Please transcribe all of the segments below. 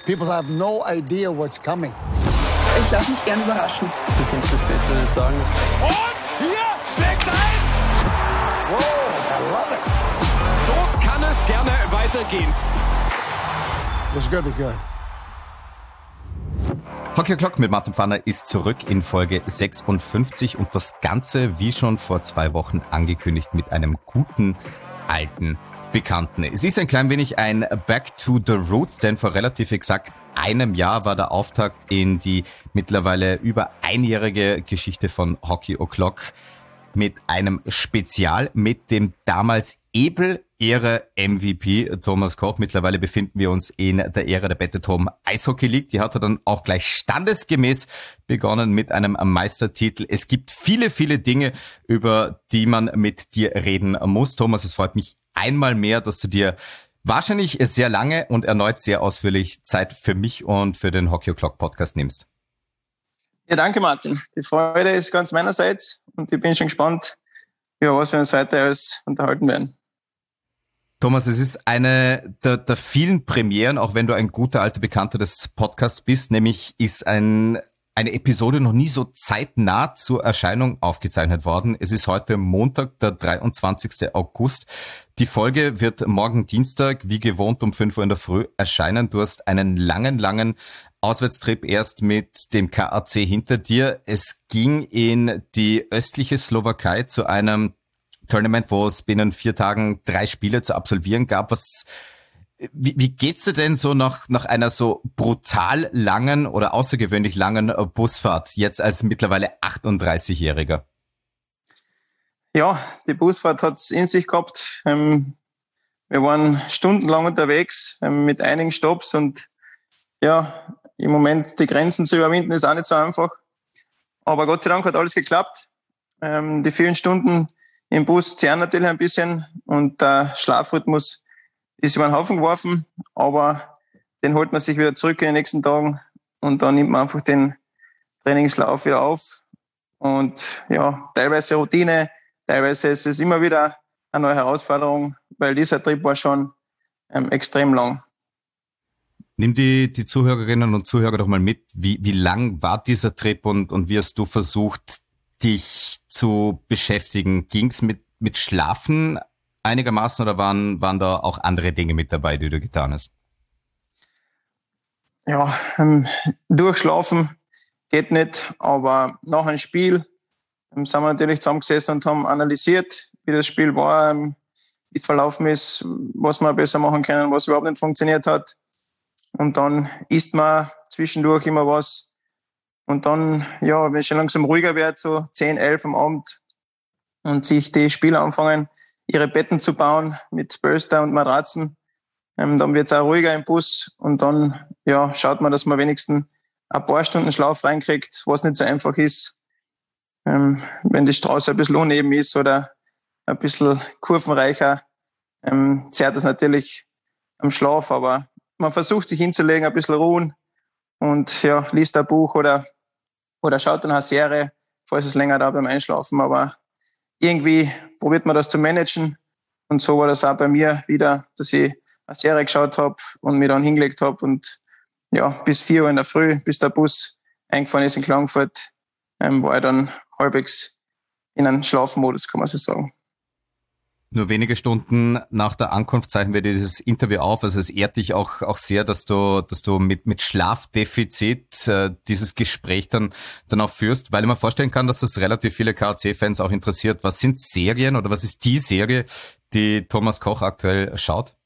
People have no idea what's coming. Ich lasse mich gerne überraschen. Du kannst das besser nicht sagen. Und hier schlägt ein! Whoa, I love it. So kann es gerne weitergehen. It's gonna be good. Hockey O'Clock mit Martin Pfanner ist zurück in Folge 56 und das Ganze, wie schon vor 2 Wochen angekündigt, mit einem guten, alten Bekannten. Es ist ein klein wenig ein Back to the Roots, denn vor relativ exakt einem Jahr war der Auftakt in die mittlerweile über einjährige Geschichte von Hockey O'Clock mit einem Spezial mit dem damals Ebel-Ehre-MVP Thomas Koch. Mittlerweile befinden wir uns in der Ära der Bettetrom Eishockey League. Die hat er dann auch gleich standesgemäß begonnen mit einem Meistertitel. Es gibt viele, viele Dinge, über die man mit dir reden muss. Thomas, es freut mich einmal mehr, dass du dir wahrscheinlich sehr lange und erneut sehr ausführlich Zeit für mich und für den Hockey O'Clock Podcast nimmst. Ja, danke Martin. Die Freude ist ganz meinerseits und ich bin schon gespannt, über was wir uns heute alles unterhalten werden. Thomas, es ist eine der vielen Premieren, auch wenn du ein guter alter Bekannter des Podcasts bist, nämlich ist eine Episode noch nie so zeitnah zur Erscheinung aufgezeichnet worden. Es ist heute Montag, der 23. August. Die Folge wird morgen Dienstag, wie gewohnt, um 5 Uhr in der Früh erscheinen. Du hast einen langen Auswärtstrip erst mit dem KAC hinter dir. Es ging in die östliche Slowakei zu einem Tournament, wo es binnen 4 Tagen 3 Spiele zu absolvieren gab. Wie geht's dir denn so nach einer so brutal langen oder außergewöhnlich langen Busfahrt, jetzt als mittlerweile 38-Jähriger? Ja, die Busfahrt hat's in sich gehabt. Wir waren stundenlang unterwegs mit einigen Stopps und ja, im Moment die Grenzen zu überwinden ist auch nicht so einfach. Aber Gott sei Dank hat alles geklappt. Die vielen Stunden im Bus zehren natürlich ein bisschen und der Schlafrhythmus ist über den Haufen geworfen, aber den holt man sich wieder zurück in den nächsten Tagen und dann nimmt man einfach den Trainingslauf wieder auf. Und ja, teilweise Routine, teilweise ist es immer wieder eine neue Herausforderung, weil dieser Trip war schon extrem lang. Nimm die Zuhörerinnen und Zuhörer doch mal mit. Wie lang war dieser Trip und wie hast du versucht, dich zu beschäftigen? Ging's mit Schlafen einigermaßen oder waren da auch andere Dinge mit dabei, die du getan hast? Ja, durchschlafen geht nicht, aber nach einem Spiel sind wir natürlich zusammengesessen und haben analysiert, wie das Spiel war, wie es verlaufen ist, was wir besser machen können, was überhaupt nicht funktioniert hat. Und dann isst man zwischendurch immer was. Und dann, ja, wenn es schon langsam ruhiger wird, so 10, 11 am Abend und sich die Spieler anfangen, ihre Betten zu bauen mit Bölster und Matratzen, dann wird es auch ruhiger im Bus und dann ja, schaut man, dass man wenigstens ein paar Stunden Schlaf reinkriegt, was nicht so einfach ist, wenn die Straße ein bisschen uneben ist oder ein bisschen kurvenreicher, zerrt das natürlich am Schlaf, aber man versucht sich hinzulegen, ein bisschen ruhen und ja, liest ein Buch oder schaut dann eine Serie, falls es länger dauert beim Einschlafen, aber irgendwie probiert man das zu managen und so war das auch bei mir wieder, dass ich eine Serie geschaut habe und mich dann hingelegt habe und ja, bis 4 Uhr in der Früh, bis der Bus eingefahren ist in Klagenfurt, war ich dann halbwegs in einen Schlafmodus, kann man so sagen. Nur wenige Stunden nach der Ankunft zeichnen wir dieses Interview auf. Also es ehrt dich auch sehr, dass du mit Schlafdefizit dieses Gespräch dann auch führst, weil ich mir vorstellen kann, dass das relativ viele KAC-Fans auch interessiert. Was sind Serien oder was ist die Serie, die Thomas Koch aktuell schaut?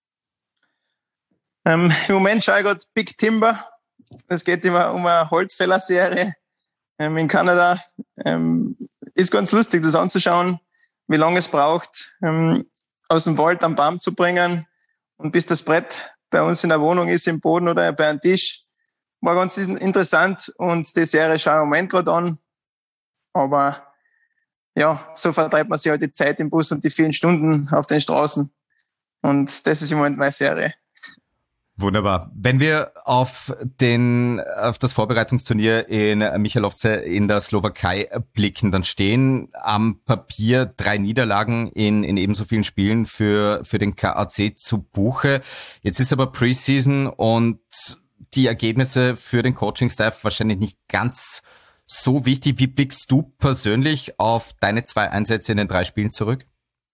Im Moment schaue ich gerade Big Timber. Es geht immer um eine Holzfäller-Serie in Kanada. Ist ganz lustig, das anzuschauen, wie lange es braucht, aus dem Wald am Baum zu bringen und bis das Brett bei uns in der Wohnung ist, im Boden oder bei einem Tisch. War ganz interessant und die Serie schaue ich im Moment gerade an. Aber ja, so vertreibt man sich halt die Zeit im Bus und die vielen Stunden auf den Straßen. Und das ist im Moment meine Serie. Wunderbar. Wenn wir auf das Vorbereitungsturnier in Michalovce in der Slowakei blicken, dann stehen am Papier 3 Niederlagen in ebenso vielen Spielen für den KAC zu Buche. Jetzt ist aber Preseason und die Ergebnisse für den Coaching-Staff wahrscheinlich nicht ganz so wichtig. Wie blickst du persönlich auf deine 2 Einsätze in den 3 Spielen zurück?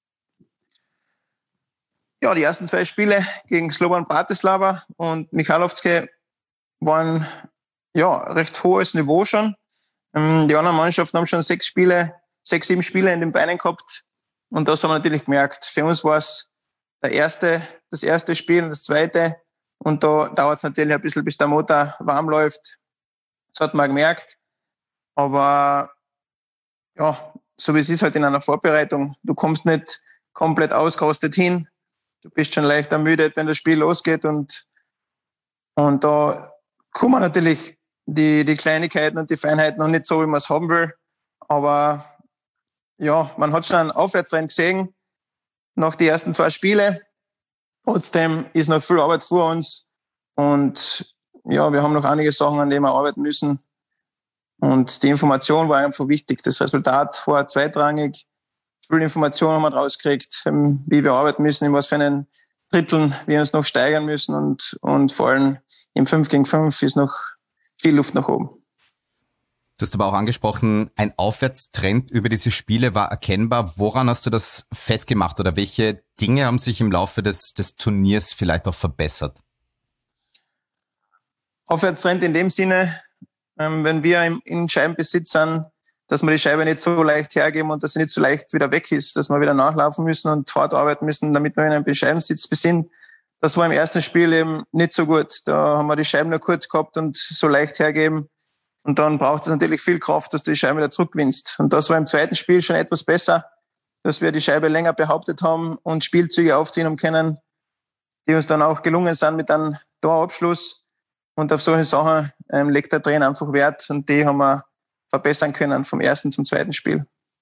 Ja, die ersten 2 Spiele gegen Slovan Bratislava und Michalovce waren recht hohes Niveau schon. Die anderen Mannschaften haben schon 6, 7 Spiele in den Beinen gehabt. Und das haben wir natürlich gemerkt. Für uns war es das erste Spiel und das zweite. Und da dauert es natürlich ein bisschen, bis der Motor warm läuft. Das hat man gemerkt. Aber ja, so wie es ist halt in einer Vorbereitung. Du kommst nicht komplett ausgerostet hin. Du bist schon leicht ermüdet, wenn das Spiel losgeht. Und da kommen natürlich die Kleinigkeiten und die Feinheiten noch nicht so, wie man es haben will. Aber ja, man hat schon einen Aufwärtstrend gesehen nach den ersten 2 Spiele. Trotzdem ist noch viel Arbeit vor uns. Und ja, wir haben noch einige Sachen, an denen wir arbeiten müssen. Und die Information war einfach wichtig. Das Resultat war zweitrangig. Viele Informationen haben wir rausgekriegt, wie wir arbeiten müssen, in was für einen Dritteln wir uns noch steigern müssen. Und vor allem im 5 gegen 5 ist noch viel Luft nach oben. Du hast aber auch angesprochen, ein Aufwärtstrend über diese Spiele war erkennbar. Woran hast du das festgemacht oder welche Dinge haben sich im Laufe des Turniers vielleicht auch verbessert? Aufwärtstrend in dem Sinne, wenn wir in Scheibenbesitz sind, dass wir die Scheibe nicht so leicht hergeben und dass sie nicht so leicht wieder weg ist, dass wir wieder nachlaufen müssen und hart arbeiten müssen, damit wir in einem Scheibensitz sind. Das war im ersten Spiel eben nicht so gut. Da haben wir die Scheiben nur kurz gehabt und so leicht hergeben. Und dann braucht es natürlich viel Kraft, dass du die Scheibe wieder zurückgewinnst. Und das war im zweiten Spiel schon etwas besser, dass wir die Scheibe länger behauptet haben und Spielzüge aufziehen können, die uns dann auch gelungen sind mit einem Torabschluss. Und auf solche Sachen legt der Trainer einfach Wert und die haben wir verbessern können vom ersten zum zweiten Spiel.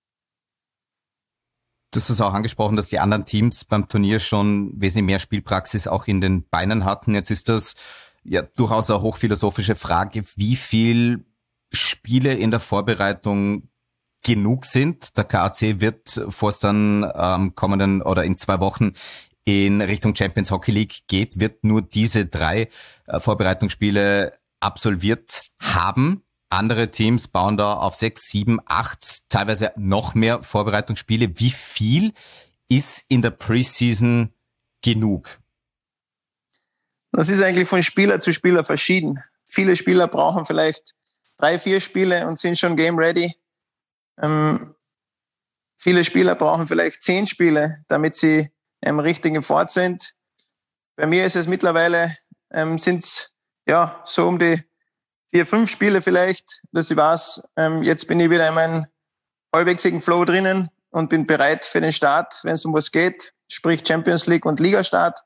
Du hast es auch angesprochen, dass die anderen Teams beim Turnier schon wesentlich mehr Spielpraxis auch in den Beinen hatten. Jetzt ist das ja durchaus eine hochphilosophische Frage, wie viel Spiele in der Vorbereitung genug sind. Der KAC wird, bevor es dann kommenden oder in 2 Wochen in Richtung Champions Hockey League geht, wird nur diese 3 Vorbereitungsspiele absolviert haben. Andere Teams bauen da auf 6, 7, 8, teilweise noch mehr Vorbereitungsspiele. Wie viel ist in der Preseason genug? Das ist eigentlich von Spieler zu Spieler verschieden. Viele Spieler brauchen vielleicht 3, 4 Spiele und sind schon game ready. Viele Spieler brauchen vielleicht 10 Spiele, damit sie richtig in Fahrt sind. Bei mir ist es mittlerweile, sind es so um die 4, 5 Spiele vielleicht, dass ich weiß, jetzt bin ich wieder in meinem halbwegigen Flow drinnen und bin bereit für den Start, wenn es um was geht, sprich Champions League und Ligastart.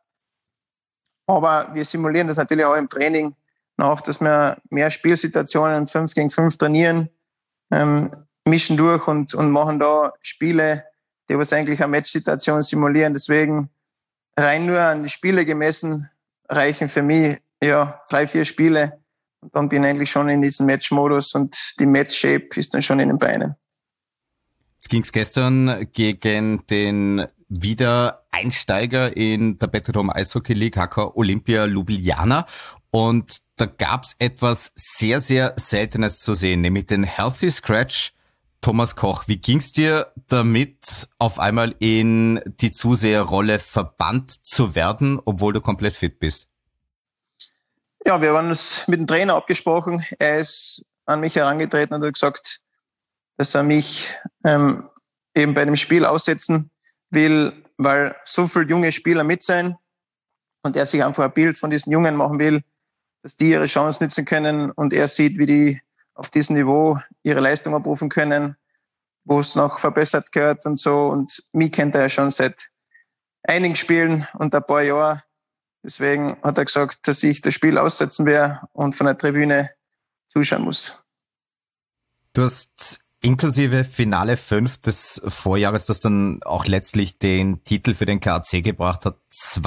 Aber wir simulieren das natürlich auch im Training nach, dass wir mehr Spielsituationen 5 gegen 5 trainieren, mischen durch und machen da Spiele, die was eigentlich eine Matchsituation simulieren. Deswegen rein nur an die Spiele gemessen reichen für mich 3, 4 Spiele. Und dann bin ich eigentlich schon in diesem Match-Modus und die Match-Shape ist dann schon in den Beinen. Jetzt ging es gestern gegen den Wiedereinsteiger in der Betrodome Eishockey League, HK Olympia Ljubljana. Und da gab es etwas sehr, sehr Seltenes zu sehen, nämlich den Healthy Scratch Thomas Koch. Wie ging's dir damit, auf einmal in die Zuseherrolle verbannt zu werden, obwohl du komplett fit bist? Ja, wir haben uns mit dem Trainer abgesprochen. Er ist an mich herangetreten und hat gesagt, dass er mich eben bei dem Spiel aussetzen will, weil so viele junge Spieler mit sein und er sich einfach ein Bild von diesen Jungen machen will, dass die ihre Chance nützen können und er sieht, wie die auf diesem Niveau ihre Leistung abrufen können, wo es noch verbessert gehört und so. Und mich kennt er ja schon seit einigen Spielen und ein paar Jahren. Deswegen hat er gesagt, dass ich das Spiel aussetzen werde und von der Tribüne zuschauen muss. Du hast inklusive Finale 5 des Vorjahres, das dann auch letztlich den Titel für den KAC gebracht hat,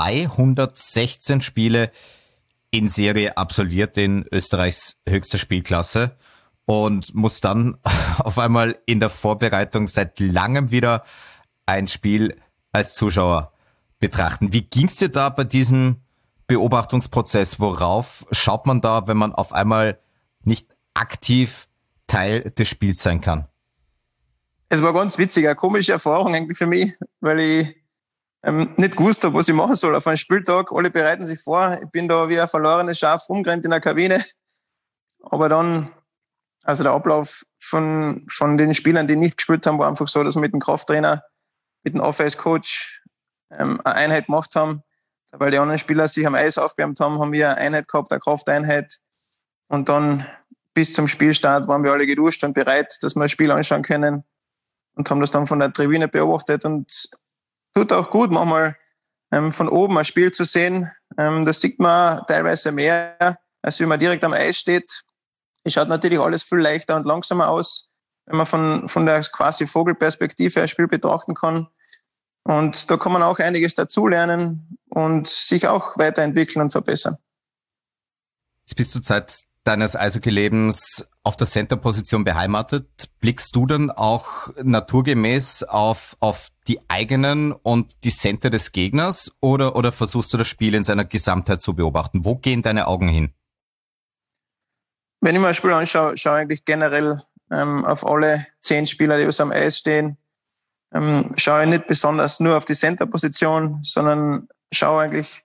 216 Spiele in Serie absolviert in Österreichs höchster Spielklasse und muss dann auf einmal in der Vorbereitung seit langem wieder ein Spiel als Zuschauer betrachten. Wie ging's dir da bei diesem Beobachtungsprozess, worauf schaut man da, wenn man auf einmal nicht aktiv Teil des Spiels sein kann? Es war ganz witzig, eine komische Erfahrung eigentlich für mich, weil ich nicht gewusst habe, was ich machen soll auf einem Spieltag. Alle bereiten sich vor. Ich bin da wie ein verlorenes Schaf rumgerannt in der Kabine. Aber dann, also der Ablauf von den Spielern, die nicht gespielt haben, war einfach so, dass wir mit dem Krafttrainer, mit dem Off-Ice-Coach eine Einheit gemacht haben. Weil die anderen Spieler sich am Eis aufgewärmt haben, haben wir eine Einheit gehabt, eine Krafteinheit. Und dann bis zum Spielstart waren wir alle geduscht und bereit, dass wir das Spiel anschauen können. Und haben das dann von der Tribüne beobachtet. Und tut auch gut, manchmal von oben ein Spiel zu sehen. Das sieht man teilweise mehr, als wenn man direkt am Eis steht. Es schaut natürlich alles viel leichter und langsamer aus, wenn man von der quasi Vogelperspektive ein Spiel betrachten kann. Und da kann man auch einiges dazulernen und sich auch weiterentwickeln und verbessern. Jetzt bist du seit deines Eishockey-Lebens auf der Center-Position beheimatet. Blickst du dann auch naturgemäß auf die eigenen und die Center des Gegners oder versuchst du das Spiel in seiner Gesamtheit zu beobachten? Wo gehen deine Augen hin? Wenn ich mir ein Spiel anschaue, schaue ich eigentlich generell auf alle 10 Spieler, die am Eis stehen. Schaue ich nicht besonders nur auf die Center-Position, sondern schaue eigentlich,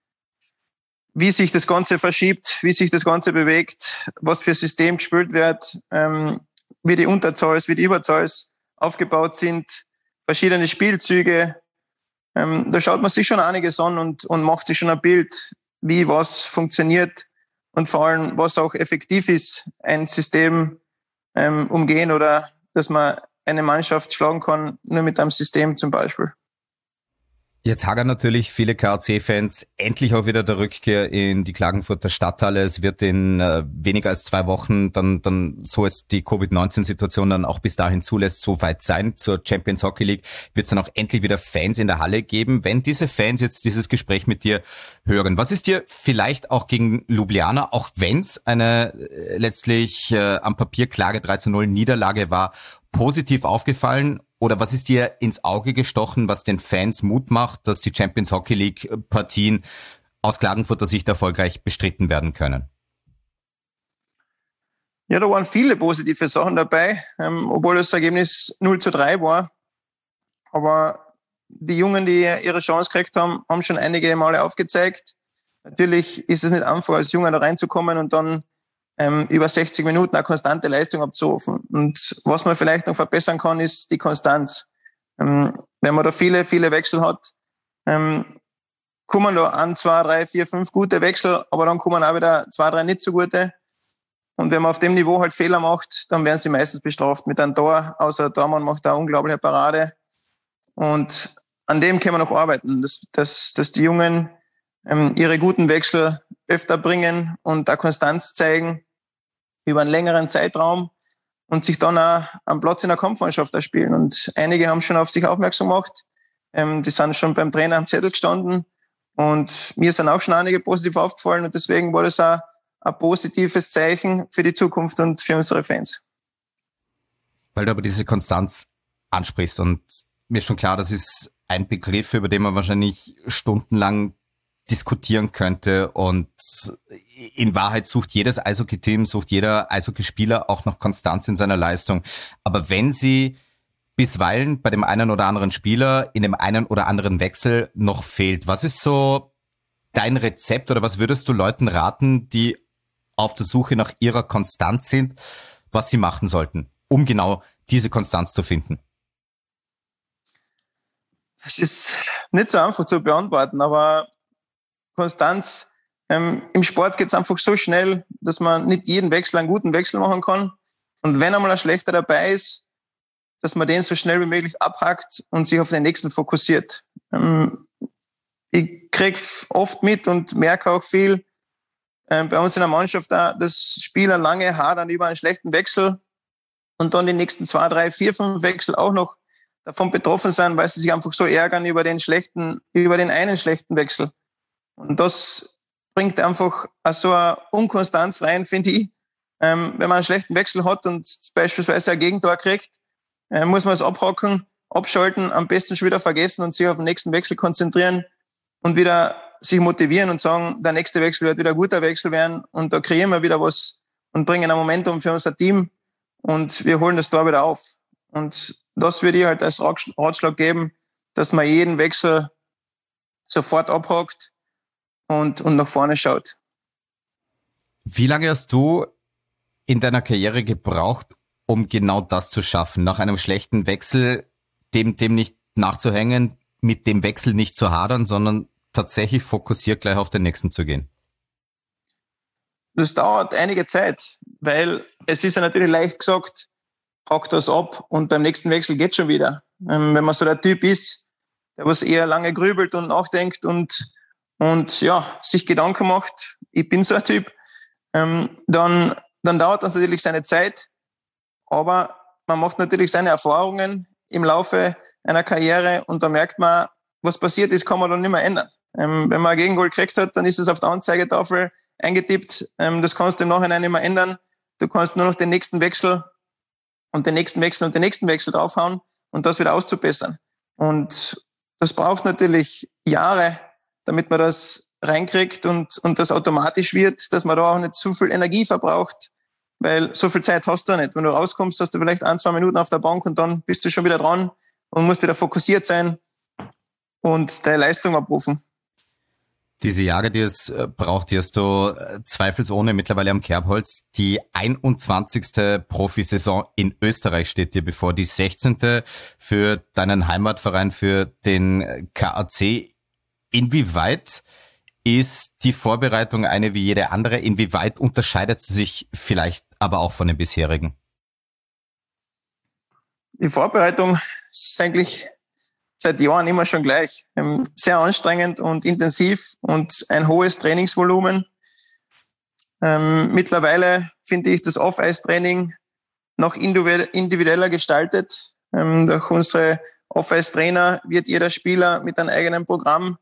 wie sich das Ganze verschiebt, wie sich das Ganze bewegt, was für System gespielt wird, wie die Unterzahls, wie die Überzahls aufgebaut sind, verschiedene Spielzüge. Da schaut man sich schon einiges an und macht sich schon ein Bild, wie was funktioniert und vor allem, was auch effektiv ist, ein System umgehen oder dass man eine Mannschaft schlagen kann, nur mit einem System zum Beispiel. Jetzt hagern natürlich viele KAC-Fans endlich auch wieder der Rückkehr in die Klagenfurter Stadthalle. Es wird in weniger als 2 Wochen dann, so es die Covid-19-Situation dann auch bis dahin zulässt, so weit sein. Zur Champions Hockey League wird es dann auch endlich wieder Fans in der Halle geben. Wenn diese Fans jetzt dieses Gespräch mit dir hören, was ist dir vielleicht auch gegen Ljubljana, auch wenn es eine letztlich am Papier klare 3:0 Niederlage war, positiv aufgefallen? Oder was ist dir ins Auge gestochen, was den Fans Mut macht, dass die Champions Hockey League Partien aus Klagenfurter Sicht erfolgreich bestritten werden können? Ja, da waren viele positive Sachen dabei, obwohl das Ergebnis 0:3 war. Aber die Jungen, die ihre Chance gekriegt haben, haben schon einige Male aufgezeigt. Natürlich ist es nicht einfach, als Junger da reinzukommen und dann über 60 Minuten eine konstante Leistung abzurufen. Und was man vielleicht noch verbessern kann, ist die Konstanz. Wenn man da viele Wechsel hat, kommen da 1, 2, 3, 4, 5 gute Wechsel, aber dann kommen auch wieder 2, 3 nicht so gute. Und wenn man auf dem Niveau halt Fehler macht, dann werden sie meistens bestraft mit einem Tor, außer der Tormann macht da eine unglaubliche Parade. Und an dem können wir noch arbeiten, dass die Jungen ihre guten Wechsel öfter bringen und da Konstanz zeigen über einen längeren Zeitraum und sich dann auch am Platz in der Kampfmannschaft spielen. Und einige haben schon auf sich aufmerksam gemacht. Die sind schon beim Trainer am Zettel gestanden und mir sind auch schon einige positiv aufgefallen und deswegen war das auch ein positives Zeichen für die Zukunft und für unsere Fans. Weil du aber diese Konstanz ansprichst und mir ist schon klar, das ist ein Begriff, über den man wahrscheinlich stundenlang diskutieren könnte und in Wahrheit sucht jedes Eishockey-Team, sucht jeder Eishockeyspieler auch noch Konstanz in seiner Leistung. Aber wenn sie bisweilen bei dem einen oder anderen Spieler in dem einen oder anderen Wechsel noch fehlt, was ist so dein Rezept oder was würdest du Leuten raten, die auf der Suche nach ihrer Konstanz sind, was sie machen sollten, um genau diese Konstanz zu finden? Das ist nicht so einfach zu beantworten, aber Konstanz, im Sport geht es einfach so schnell, dass man nicht jeden Wechsel einen guten Wechsel machen kann. Und wenn einmal ein schlechter dabei ist, dass man den so schnell wie möglich abhackt und sich auf den nächsten fokussiert. Ich kriege oft mit und merke auch viel bei uns in der Mannschaft auch, dass Spieler lange hadern über einen schlechten Wechsel und dann die nächsten 2, 3, 4, 5 Wechsel auch noch davon betroffen sind, weil sie sich einfach so ärgern über den einen schlechten Wechsel. Und das bringt einfach so eine Unkonstanz rein, finde ich. Wenn man einen schlechten Wechsel hat und beispielsweise ein Gegentor kriegt, muss man es abhaken, abschalten, am besten schon wieder vergessen und sich auf den nächsten Wechsel konzentrieren und wieder sich motivieren und sagen, der nächste Wechsel wird wieder ein guter Wechsel werden und da kreieren wir wieder was und bringen ein Momentum für unser Team und wir holen das Tor wieder auf. Und das würde ich halt als Ratschlag geben, dass man jeden Wechsel sofort abhakt und nach vorne schaut. Wie lange hast du in deiner Karriere gebraucht, um genau das zu schaffen? Nach einem schlechten Wechsel, dem nicht nachzuhängen, mit dem Wechsel nicht zu hadern, sondern tatsächlich fokussiert gleich auf den nächsten zu gehen? Das dauert einige Zeit, weil es ist ja natürlich leicht gesagt, hakt das ab und beim nächsten Wechsel geht schon wieder. Wenn man so der Typ ist, der was eher lange grübelt und nachdenkt und ja, sich Gedanken macht, ich bin so ein Typ, dann dauert das natürlich seine Zeit, aber man macht natürlich seine Erfahrungen im Laufe einer Karriere und da merkt man, was passiert ist, kann man dann nicht mehr ändern. Wenn man ein Gegengol gekriegt hat, dann ist es auf der Anzeigetafel eingetippt, das kannst du im Nachhinein nicht mehr ändern, du kannst nur noch den nächsten Wechsel und den nächsten Wechsel und den nächsten Wechsel draufhauen und das wieder auszubessern. Und das braucht natürlich Jahre, damit man das reinkriegt und das automatisch wird, dass man da auch nicht zu viel Energie verbraucht, weil so viel Zeit hast du nicht. Wenn du rauskommst, hast du vielleicht 1-2 Minuten auf der Bank und dann bist du schon wieder dran und musst wieder fokussiert sein und deine Leistung abrufen. Diese Jahre, die es braucht, die hast du zweifelsohne mittlerweile am Kerbholz. Die 21. Profisaison in Österreich steht dir bevor, die 16. für deinen Heimatverein, für den KAC. Inwieweit ist die Vorbereitung eine wie jede andere? Inwieweit unterscheidet sie sich vielleicht aber auch von den bisherigen? Die Vorbereitung ist eigentlich seit Jahren immer schon gleich. Sehr anstrengend und intensiv und ein hohes Trainingsvolumen. Mittlerweile finde ich das Off-Ice-Training noch individueller gestaltet. Durch unsere Off-Ice-Trainer wird jeder Spieler mit einem eigenen Programm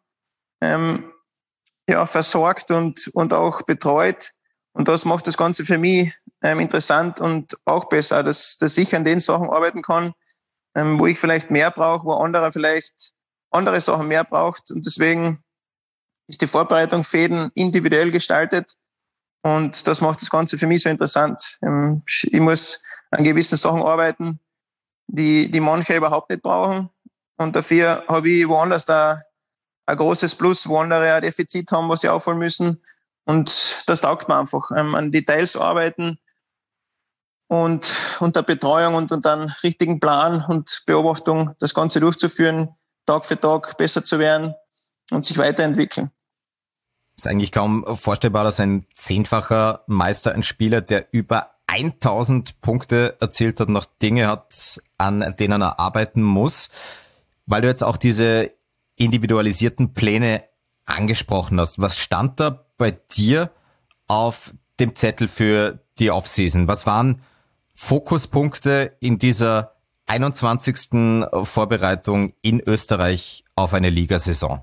versorgt und auch betreut. Und das macht das Ganze für mich interessant und auch besser, dass ich an den Sachen arbeiten kann, wo ich vielleicht mehr brauche, wo anderer vielleicht andere Sachen mehr braucht. Und deswegen ist die Vorbereitung Fäden individuell gestaltet. Und das macht das Ganze für mich so interessant. Ich muss an gewissen Sachen arbeiten, die manche überhaupt nicht brauchen. Und dafür habe ich woanders da ein großes Plus, wo andere ein Defizit haben, was sie aufholen müssen. Und das taugt mir einfach. An Details arbeiten, und der Betreuung und dann richtigen Plan und Beobachtung das Ganze durchzuführen, Tag für Tag besser zu werden und sich weiterentwickeln. Es ist eigentlich kaum vorstellbar, dass ein 10-facher Meister, ein Spieler, der über 1000 Punkte erzielt hat, noch Dinge hat, an denen er arbeiten muss. Weil du jetzt auch diese individualisierten Pläne angesprochen hast. Was stand da bei dir auf dem Zettel für die Offseason? Was waren Fokuspunkte in dieser 21. Vorbereitung in Österreich auf eine Ligasaison?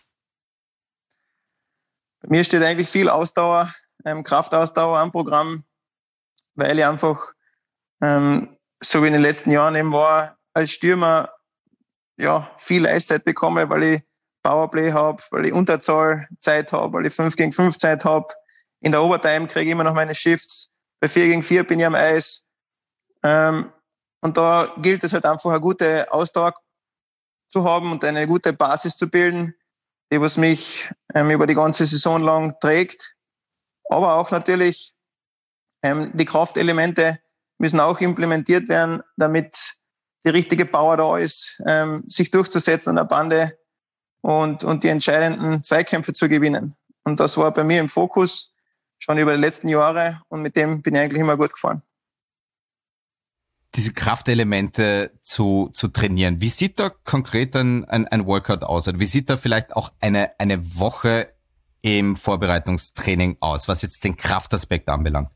Bei mir steht eigentlich viel Ausdauer, Kraftausdauer am Programm, weil ich einfach, so wie in den letzten Jahren eben war, als Stürmer viel Eiszeit bekomme, weil ich Powerplay habe, weil ich Unterzahlzeit habe, weil ich 5 gegen 5 Zeit habe. In der Overtime kriege ich immer noch meine Shifts. Bei 4 gegen 4 bin ich am Eis. Und da gilt es halt einfach, eine gute Ausdauer zu haben und eine gute Basis zu bilden, die was mich über die ganze Saison lang trägt. Aber auch natürlich die Kraftelemente müssen auch implementiert werden, damit die richtige Power da ist, sich durchzusetzen an der Bande und die entscheidenden Zweikämpfe zu gewinnen. Und das war bei mir im Fokus schon über die letzten Jahre und mit dem bin ich eigentlich immer gut gefahren. Diese Kraftelemente zu trainieren. Wie sieht da konkret ein Workout aus? Oder wie sieht da vielleicht auch eine Woche im Vorbereitungstraining aus, was jetzt den Kraftaspekt anbelangt?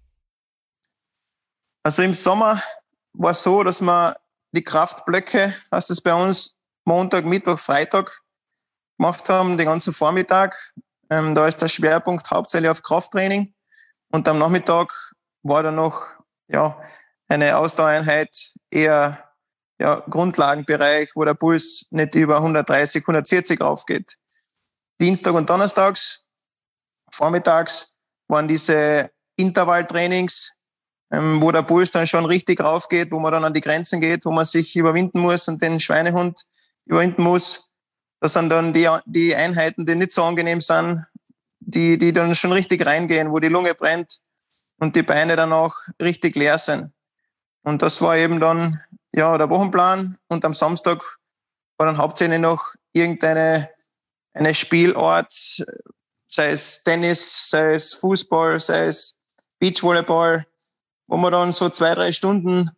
Also im Sommer war es so, dass man die Kraftblöcke, heißt es bei uns, Montag, Mittwoch, Freitag gemacht haben, den ganzen Vormittag. Da ist der Schwerpunkt hauptsächlich auf Krafttraining. Und am Nachmittag war dann noch eine Ausdauereinheit, eher Grundlagenbereich, wo der Puls nicht über 130, 140 raufgeht. Dienstag und Donnerstags. Vormittags waren diese Intervalltrainings, wo der Puls dann schon richtig raufgeht, wo man dann an die Grenzen geht, wo man sich überwinden muss und den Schweinehund überwinden muss. Das sind dann die Einheiten, die nicht so angenehm sind, die dann schon richtig reingehen, wo die Lunge brennt und die Beine dann auch richtig leer sind. Und das war eben dann der Wochenplan. Und am Samstag war dann hauptsächlich noch irgendeine Spielart, sei es Tennis, sei es Fußball, sei es Beachvolleyball, wo man dann so 2-3 Stunden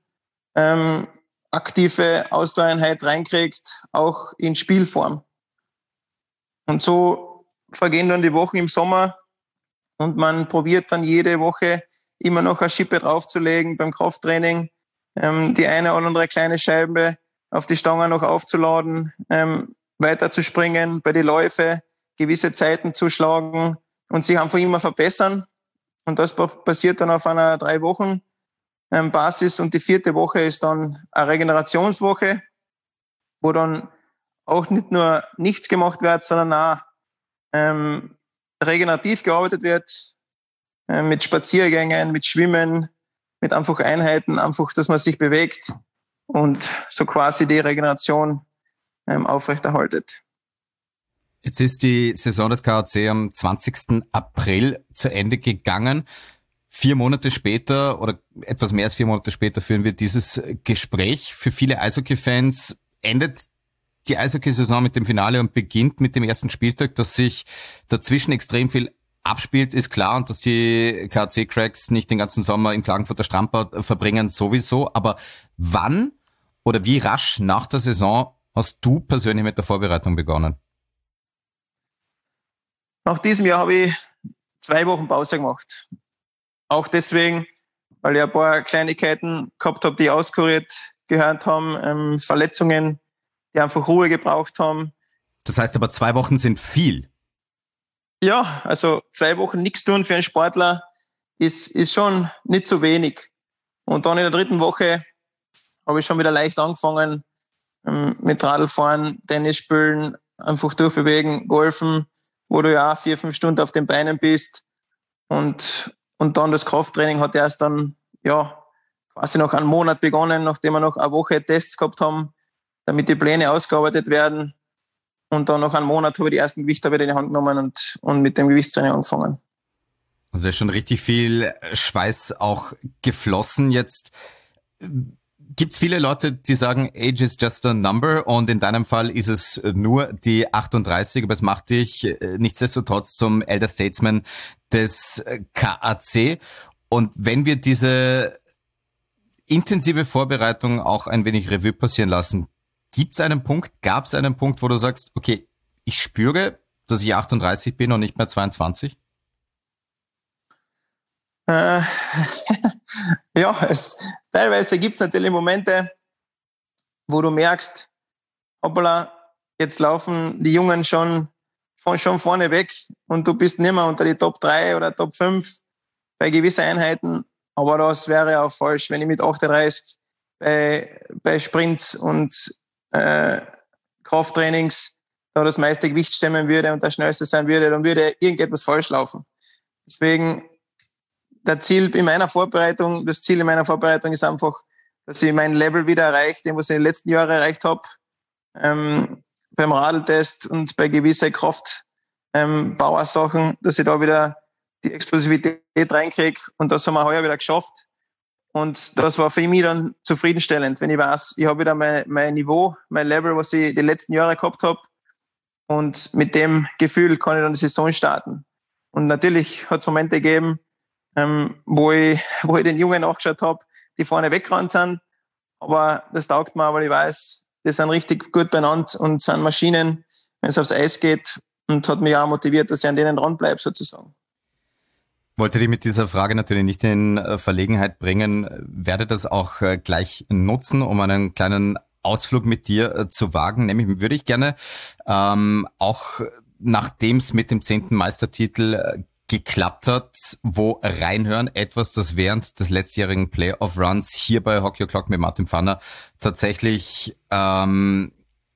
aktive Ausdauereinheit reinkriegt, auch in Spielform. Und so vergehen dann die Wochen im Sommer und man probiert dann jede Woche immer noch eine Schippe draufzulegen beim Krafttraining, die eine oder andere kleine Scheibe auf die Stange noch aufzuladen, weiter zu springen, bei den Läufen gewisse Zeiten zu schlagen und sich einfach immer verbessern. Und das passiert dann auf einer 3 Wochen Basis und die 4. Woche ist dann eine Regenerationswoche, wo dann auch nicht nur nichts gemacht wird, sondern auch regenerativ gearbeitet wird, mit Spaziergängen, mit Schwimmen, mit einfach Einheiten, einfach, dass man sich bewegt und so quasi die Regeneration aufrechterhaltet. Jetzt ist die Saison des KAC am 20. April zu Ende gegangen. 4 Monate später oder etwas mehr als 4 Monate später führen wir dieses Gespräch. Für viele Eishockey-Fans endet die Eishockey-Saison mit dem Finale und beginnt mit dem ersten Spieltag, dass sich dazwischen extrem viel abspielt, ist klar, und dass die KAC-Cracks nicht den ganzen Sommer im Klagenfurter Strandbad verbringen, sowieso. Aber wann oder wie rasch nach der Saison hast du persönlich mit der Vorbereitung begonnen? Nach diesem Jahr habe ich 2 Wochen Pause gemacht. Auch deswegen, weil ich ein paar Kleinigkeiten gehabt habe, die auskuriert gehört haben, Verletzungen, die einfach Ruhe gebraucht haben. Das heißt aber, 2 Wochen sind viel. Ja, also 2 Wochen nichts tun für einen Sportler ist schon nicht so wenig. Und dann in der 3. Woche habe ich schon wieder leicht angefangen mit Radlfahren, Tennis spielen, einfach durchbewegen, golfen, wo du ja auch 4-5 Stunden auf den Beinen bist. Und dann das Krafttraining hat erst dann, quasi noch einen Monat begonnen, nachdem wir noch eine Woche Tests gehabt haben, damit die Pläne ausgearbeitet werden. Und dann noch einen Monat habe ich die ersten Gewichte wieder in die Hand genommen und mit dem Gewichtstraining angefangen. Also ist schon richtig viel Schweiß auch geflossen. Jetzt gibt's viele Leute, die sagen, Age is just a number, und in deinem Fall ist es nur die 38, aber es macht dich nichtsdestotrotz zum Elder Statesman des KAC. Und wenn wir diese intensive Vorbereitung auch ein wenig Revue passieren lassen, gab es einen Punkt, wo du sagst, okay, ich spüre, dass ich 38 bin und nicht mehr 22? Teilweise gibt es natürlich Momente, wo du merkst, hoppala, jetzt laufen die Jungen schon vorne weg und du bist nicht mehr unter die Top 3 oder Top 5 bei gewissen Einheiten. Aber das wäre auch falsch, wenn ich mit 38 bei Sprints und Krafttrainings da das meiste Gewicht stemmen würde und der Schnellste sein würde, dann würde irgendetwas falsch laufen. Deswegen das Ziel in meiner Vorbereitung ist einfach, dass ich mein Level wieder erreiche, den was ich in den letzten Jahren erreicht habe, beim Radltest und bei gewissen Kraftbauersachen, dass ich da wieder die Explosivität reinkriege, und das haben wir heuer wieder geschafft. Und das war für mich dann zufriedenstellend, wenn ich weiß, ich habe wieder mein Niveau, mein Level, was ich die letzten Jahre gehabt habe, und mit dem Gefühl kann ich dann die Saison starten. Und natürlich hat es Momente gegeben, wo ich den Jungen nachgeschaut habe, die vorne weggerannt sind, aber das taugt mir, weil ich weiß, die sind richtig gut beieinander und sind Maschinen, wenn es aufs Eis geht, und hat mich auch motiviert, dass ich an denen dranbleibe, sozusagen. Wollte dich mit dieser Frage natürlich nicht in Verlegenheit bringen, werde das auch gleich nutzen, um einen kleinen Ausflug mit dir zu wagen. Nämlich würde ich gerne, auch nachdem es mit dem 10. Meistertitel geklappt hat, wo reinhören, etwas, das während des letztjährigen Playoff-Runs hier bei Hockey O'Clock mit Martin Pfanner tatsächlich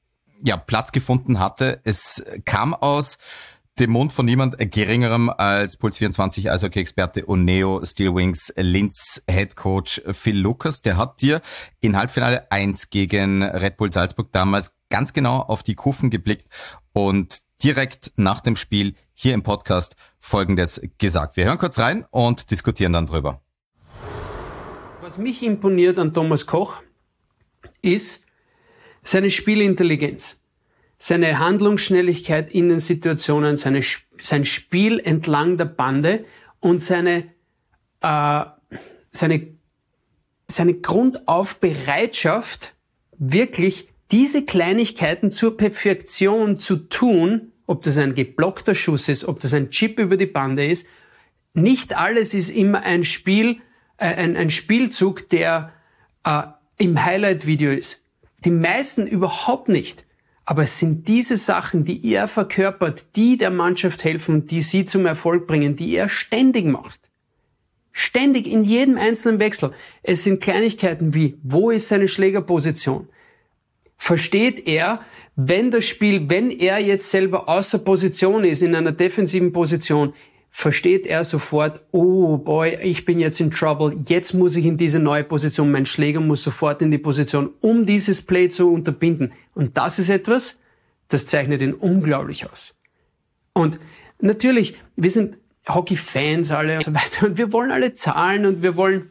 Platz gefunden hatte. Es kam aus dem Mund von niemand geringerem als Puls24 Eishockey-Experte und Neo Steelwings Linz Headcoach Phil Lucas. Der hat dir in Halbfinale 1 gegen Red Bull Salzburg damals ganz genau auf die Kufen geblickt und direkt nach dem Spiel hier im Podcast Folgendes gesagt. Wir hören kurz rein und diskutieren dann drüber. Was mich imponiert an Thomas Koch ist seine Spielintelligenz, seine Handlungsschnelligkeit in den Situationen, sein Spiel entlang der Bande und seine Grundaufbereitschaft, wirklich diese Kleinigkeiten zur Perfektion zu tun, ob das ein geblockter Schuss ist, ob das ein Chip über die Bande ist. Nicht alles ist immer ein Spielzug, der im Highlight-Video ist. Die meisten überhaupt nicht. Aber es sind diese Sachen, die er verkörpert, die der Mannschaft helfen, die sie zum Erfolg bringen, die er ständig macht. Ständig in jedem einzelnen Wechsel. Es sind Kleinigkeiten wie, wo ist seine Schlägerposition? Versteht er, wenn er jetzt selber außer Position ist, in einer defensiven Position, versteht er sofort, oh boy, ich bin jetzt in Trouble, jetzt muss ich in diese neue Position, mein Schläger muss sofort in die Position, um dieses Play zu unterbinden. Und das ist etwas, das zeichnet ihn unglaublich aus. Und natürlich, wir sind Hockey-Fans alle und so weiter und wir wollen alle Zahlen und wir wollen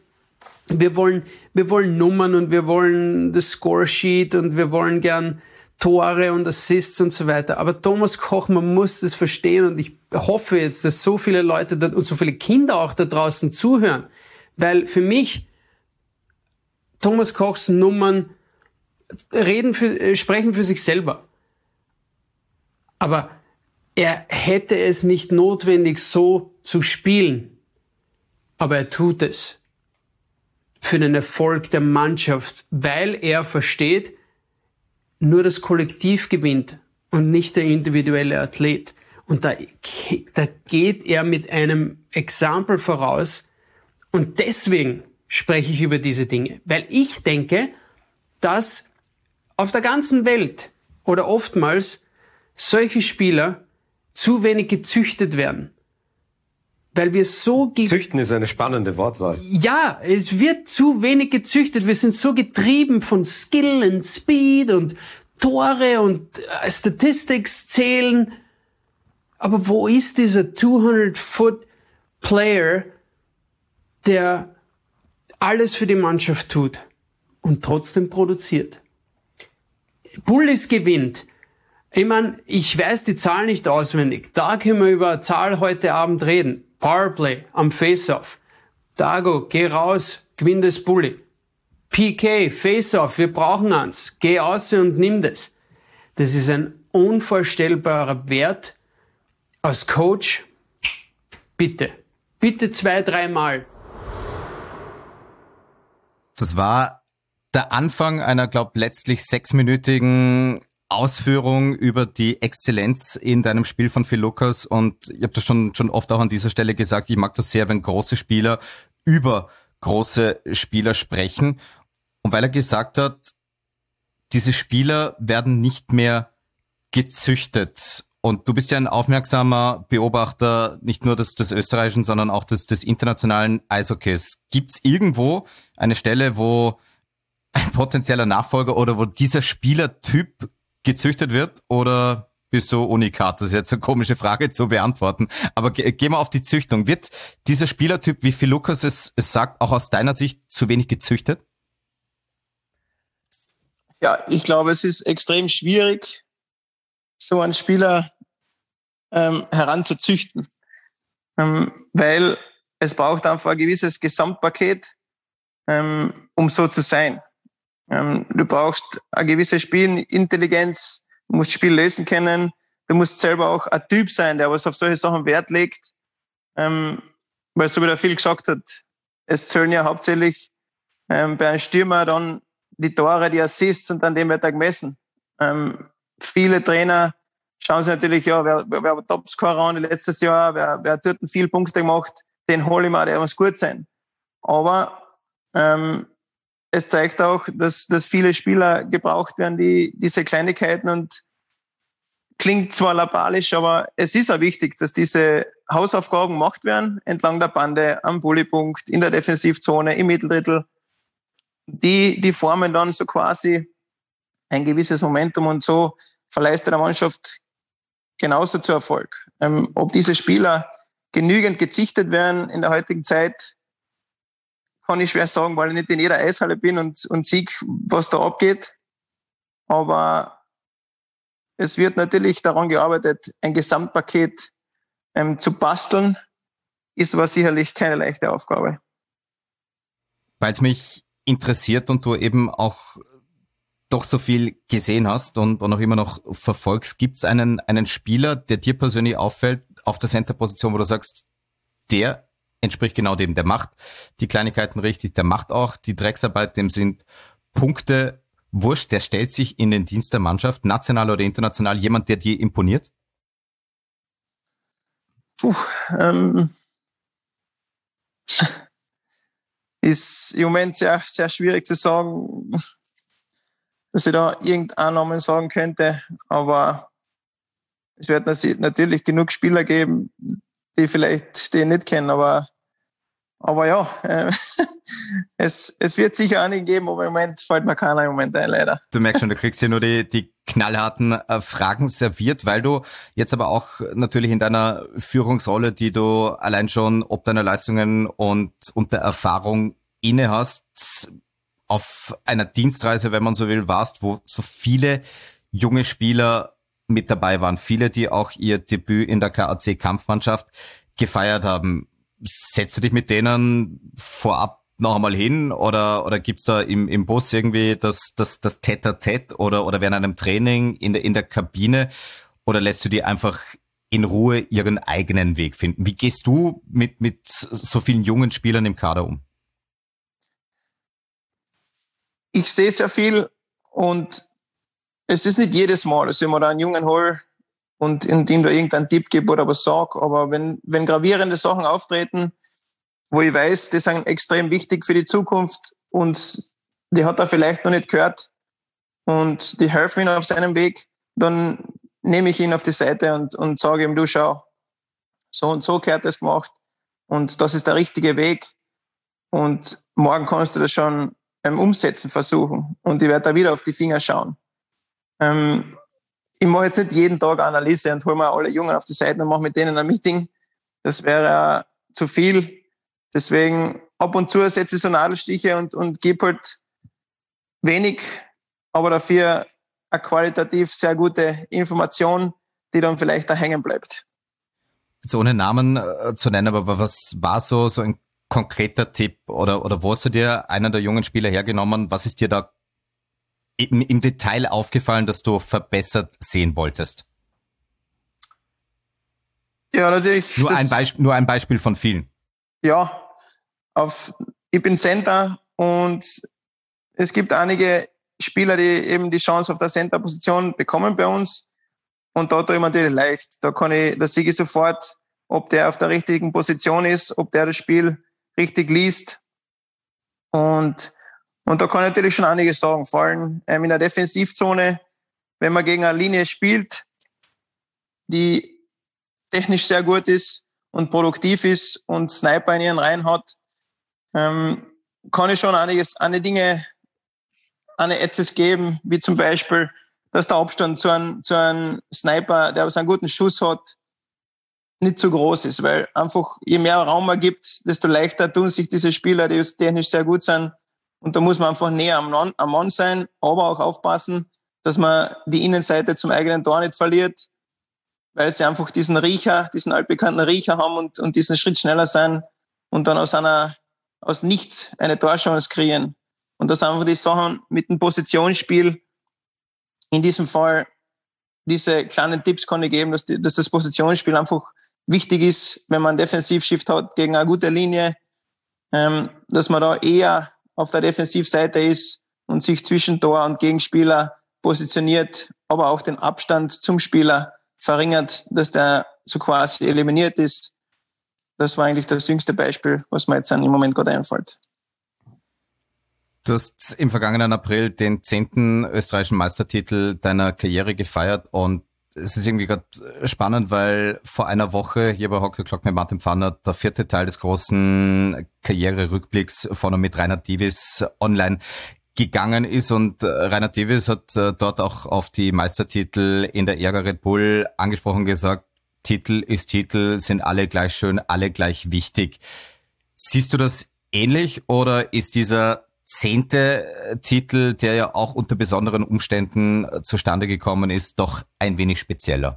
Nummern und wir wollen das Scoresheet und wir wollen gern Tore und Assists und so weiter. Aber Thomas Koch, man muss das verstehen und ich hoffe jetzt, dass so viele Leute und so viele Kinder auch da draußen zuhören, weil für mich Thomas Kochs Nummern sprechen für sich selber. Aber er hätte es nicht notwendig, so zu spielen. Aber er tut es für den Erfolg der Mannschaft, weil er versteht, nur das Kollektiv gewinnt und nicht der individuelle Athlet. Und da geht er mit einem Exempel voraus. Und deswegen spreche ich über diese Dinge. Weil ich denke, dass auf der ganzen Welt oder oftmals solche Spieler zu wenig gezüchtet werden. Weil wir so... Züchten ist eine spannende Wortwahl. Ja, es wird zu wenig gezüchtet. Wir sind so getrieben von Skill und Speed und Tore und Statistics zählen. Aber wo ist dieser 200-Foot-Player, der alles für die Mannschaft tut und trotzdem produziert? Bullis gewinnt. Ich meine, ich weiß die Zahl nicht auswendig. Da können wir über eine Zahl heute Abend reden. Powerplay am Face-Off. Dago, geh raus, gewinn das Bulli. PK, Face-Off, wir brauchen eins. Geh raus und nimm das. Das ist ein unvorstellbarer Wert. Als Coach, bitte 2-3 Mal. Das war der Anfang einer, letztlich 6-minütigen Ausführung über die Exzellenz in deinem Spiel von Phil Lucas und ich habe das schon oft auch an dieser Stelle gesagt, ich mag das sehr, wenn große Spieler über große Spieler sprechen und weil er gesagt hat, diese Spieler werden nicht mehr gezüchtet und du bist ja ein aufmerksamer Beobachter nicht nur des österreichischen, sondern auch des internationalen Eishockeys. Gibt's irgendwo eine Stelle, wo ein potenzieller Nachfolger oder wo dieser Spielertyp gezüchtet wird oder bist du Unikat? Das ist jetzt eine komische Frage zu beantworten. Aber gehen wir auf die Züchtung. Wird dieser Spielertyp, wie Phil Lucas es sagt, auch aus deiner Sicht zu wenig gezüchtet? Ja, ich glaube, es ist extrem schwierig, so einen Spieler heranzuzüchten. Weil es braucht einfach ein gewisses Gesamtpaket, um so zu sein. Du brauchst eine gewisse Spielintelligenz, du musst Spiel lösen können, du musst selber auch ein Typ sein, der was auf solche Sachen Wert legt, weil so wie der Phil gesagt hat, es zählen ja hauptsächlich bei einem Stürmer dann die Tore, die Assists und an dem wird er gemessen. Viele Trainer schauen sich natürlich, ja, wer war Topscorer an letztes Jahr, wer hat dort viele Punkte gemacht, den hole ich mal, der muss gut sein. Aber es zeigt auch, dass viele Spieler gebraucht werden, die diese Kleinigkeiten, und klingt zwar lappalisch, aber es ist auch wichtig, dass diese Hausaufgaben gemacht werden, entlang der Bande, am Bullypunkt, in der Defensivzone, im Mitteldrittel. Die formen dann so quasi ein gewisses Momentum, und so verleistet der Mannschaft genauso zu Erfolg. Ob diese Spieler genügend gezichtet werden in der heutigen Zeit, kann ich schwer sagen, weil ich nicht in jeder Eishalle bin und sehe, was da abgeht. Aber es wird natürlich daran gearbeitet, ein Gesamtpaket zu basteln, ist aber sicherlich keine leichte Aufgabe. Weil es mich interessiert und du eben auch doch so viel gesehen hast und auch immer noch verfolgst, gibt es einen Spieler, der dir persönlich auffällt auf der Center-Position, wo du sagst, der entspricht genau dem, der macht die Kleinigkeiten richtig, der macht auch die Drecksarbeit, dem sind Punkte wurscht, der stellt sich in den Dienst der Mannschaft, national oder international, jemand, der dir imponiert? Ist im Moment sehr, sehr schwierig zu sagen, dass ich da irgendeinen Namen sagen könnte, aber es wird natürlich genug Spieler geben, die vielleicht den nicht kennen, aber ja, es wird sicher einige geben, aber im Moment fällt mir keiner im Moment ein, leider. Du merkst schon, du kriegst hier nur die knallharten Fragen serviert, weil du jetzt aber auch natürlich in deiner Führungsrolle, die du allein schon ob deiner Leistungen und der Erfahrung inne hast, auf einer Dienstreise, wenn man so will, warst, wo so viele junge Spieler mit dabei waren, viele, die auch ihr Debüt in der KAC-Kampfmannschaft gefeiert haben. Setzt du dich mit denen vorab noch einmal hin oder gibt's da im Bus irgendwie das Tête-à-Tête oder während einem Training in der Kabine, oder lässt du die einfach in Ruhe ihren eigenen Weg finden? Wie gehst du mit so vielen jungen Spielern im Kader um? Ich sehe sehr viel, und es ist nicht jedes Mal, dass ich mir da einen Jungen hole und ihm da irgendeinen Tipp gebe oder was sage, aber wenn gravierende Sachen auftreten, wo ich weiß, die sind extrem wichtig für die Zukunft und die hat er vielleicht noch nicht gehört und die helfen ihm auf seinem Weg, dann nehme ich ihn auf die Seite und sage ihm, du schau, so und so gehört das gemacht und das ist der richtige Weg und morgen kannst du das schon umsetzen versuchen und ich werde da wieder auf die Finger schauen. Ich mache jetzt nicht jeden Tag eine Analyse und hole mir alle Jungen auf die Seite und mache mit denen ein Meeting. Das wäre zu viel. Deswegen ab und zu setze ich so Nadelstiche und gebe halt wenig, aber dafür eine qualitativ sehr gute Information, die dann vielleicht da hängen bleibt. Jetzt ohne Namen zu nennen, aber was war so ein konkreter Tipp oder wo hast du dir einen der jungen Spieler hergenommen? Was ist dir da im Detail aufgefallen, dass du verbessert sehen wolltest? Ja, natürlich. Nur ein Beispiel von vielen. Ja, ich bin Center und es gibt einige Spieler, die eben die Chance auf der Center-Position bekommen bei uns. Und da tue ich mir natürlich leicht. Da sehe ich sofort, ob der auf der richtigen Position ist, ob der das Spiel richtig liest. Und da kann ich natürlich schon einiges sagen. Vor allem in der Defensivzone, wenn man gegen eine Linie spielt, die technisch sehr gut ist und produktiv ist und Sniper in ihren Reihen hat, kann ich schon einige Ätzes geben, wie zum Beispiel, dass der Abstand zu einem Sniper, der einen guten Schuss hat, nicht so groß ist, weil einfach je mehr Raum man gibt, desto leichter tun sich diese Spieler, die technisch sehr gut sind. Und da muss man einfach näher am Mann sein, aber auch aufpassen, dass man die Innenseite zum eigenen Tor nicht verliert, weil sie einfach diesen altbekannten Riecher haben und diesen Schritt schneller sein und dann aus nichts eine Torchance kreieren. Und das sind einfach die Sachen mit dem Positionsspiel. In diesem Fall, diese kleinen Tipps kann ich geben, dass das Positionsspiel einfach wichtig ist, wenn man einen Defensivshift hat gegen eine gute Linie, dass man da eher auf der Defensivseite ist und sich zwischen Tor und Gegenspieler positioniert, aber auch den Abstand zum Spieler verringert, dass der so quasi eliminiert ist. Das war eigentlich das jüngste Beispiel, was mir jetzt im Moment gerade einfällt. Du hast im vergangenen April den 10. österreichischen Meistertitel deiner Karriere gefeiert und es ist irgendwie gerade spannend, weil vor einer Woche hier bei Hockey O'Clock mit Martin Pfanner der 4. Teil des großen Karriererückblicks von und mit Reinhard Davis online gegangen ist und Reinhard Davis hat dort auch auf die Meistertitel in der Ära Red Bull angesprochen gesagt, Titel ist Titel, sind alle gleich schön, alle gleich wichtig. Siehst du das ähnlich oder ist dieser 10. Titel, der ja auch unter besonderen Umständen zustande gekommen ist, doch ein wenig spezieller?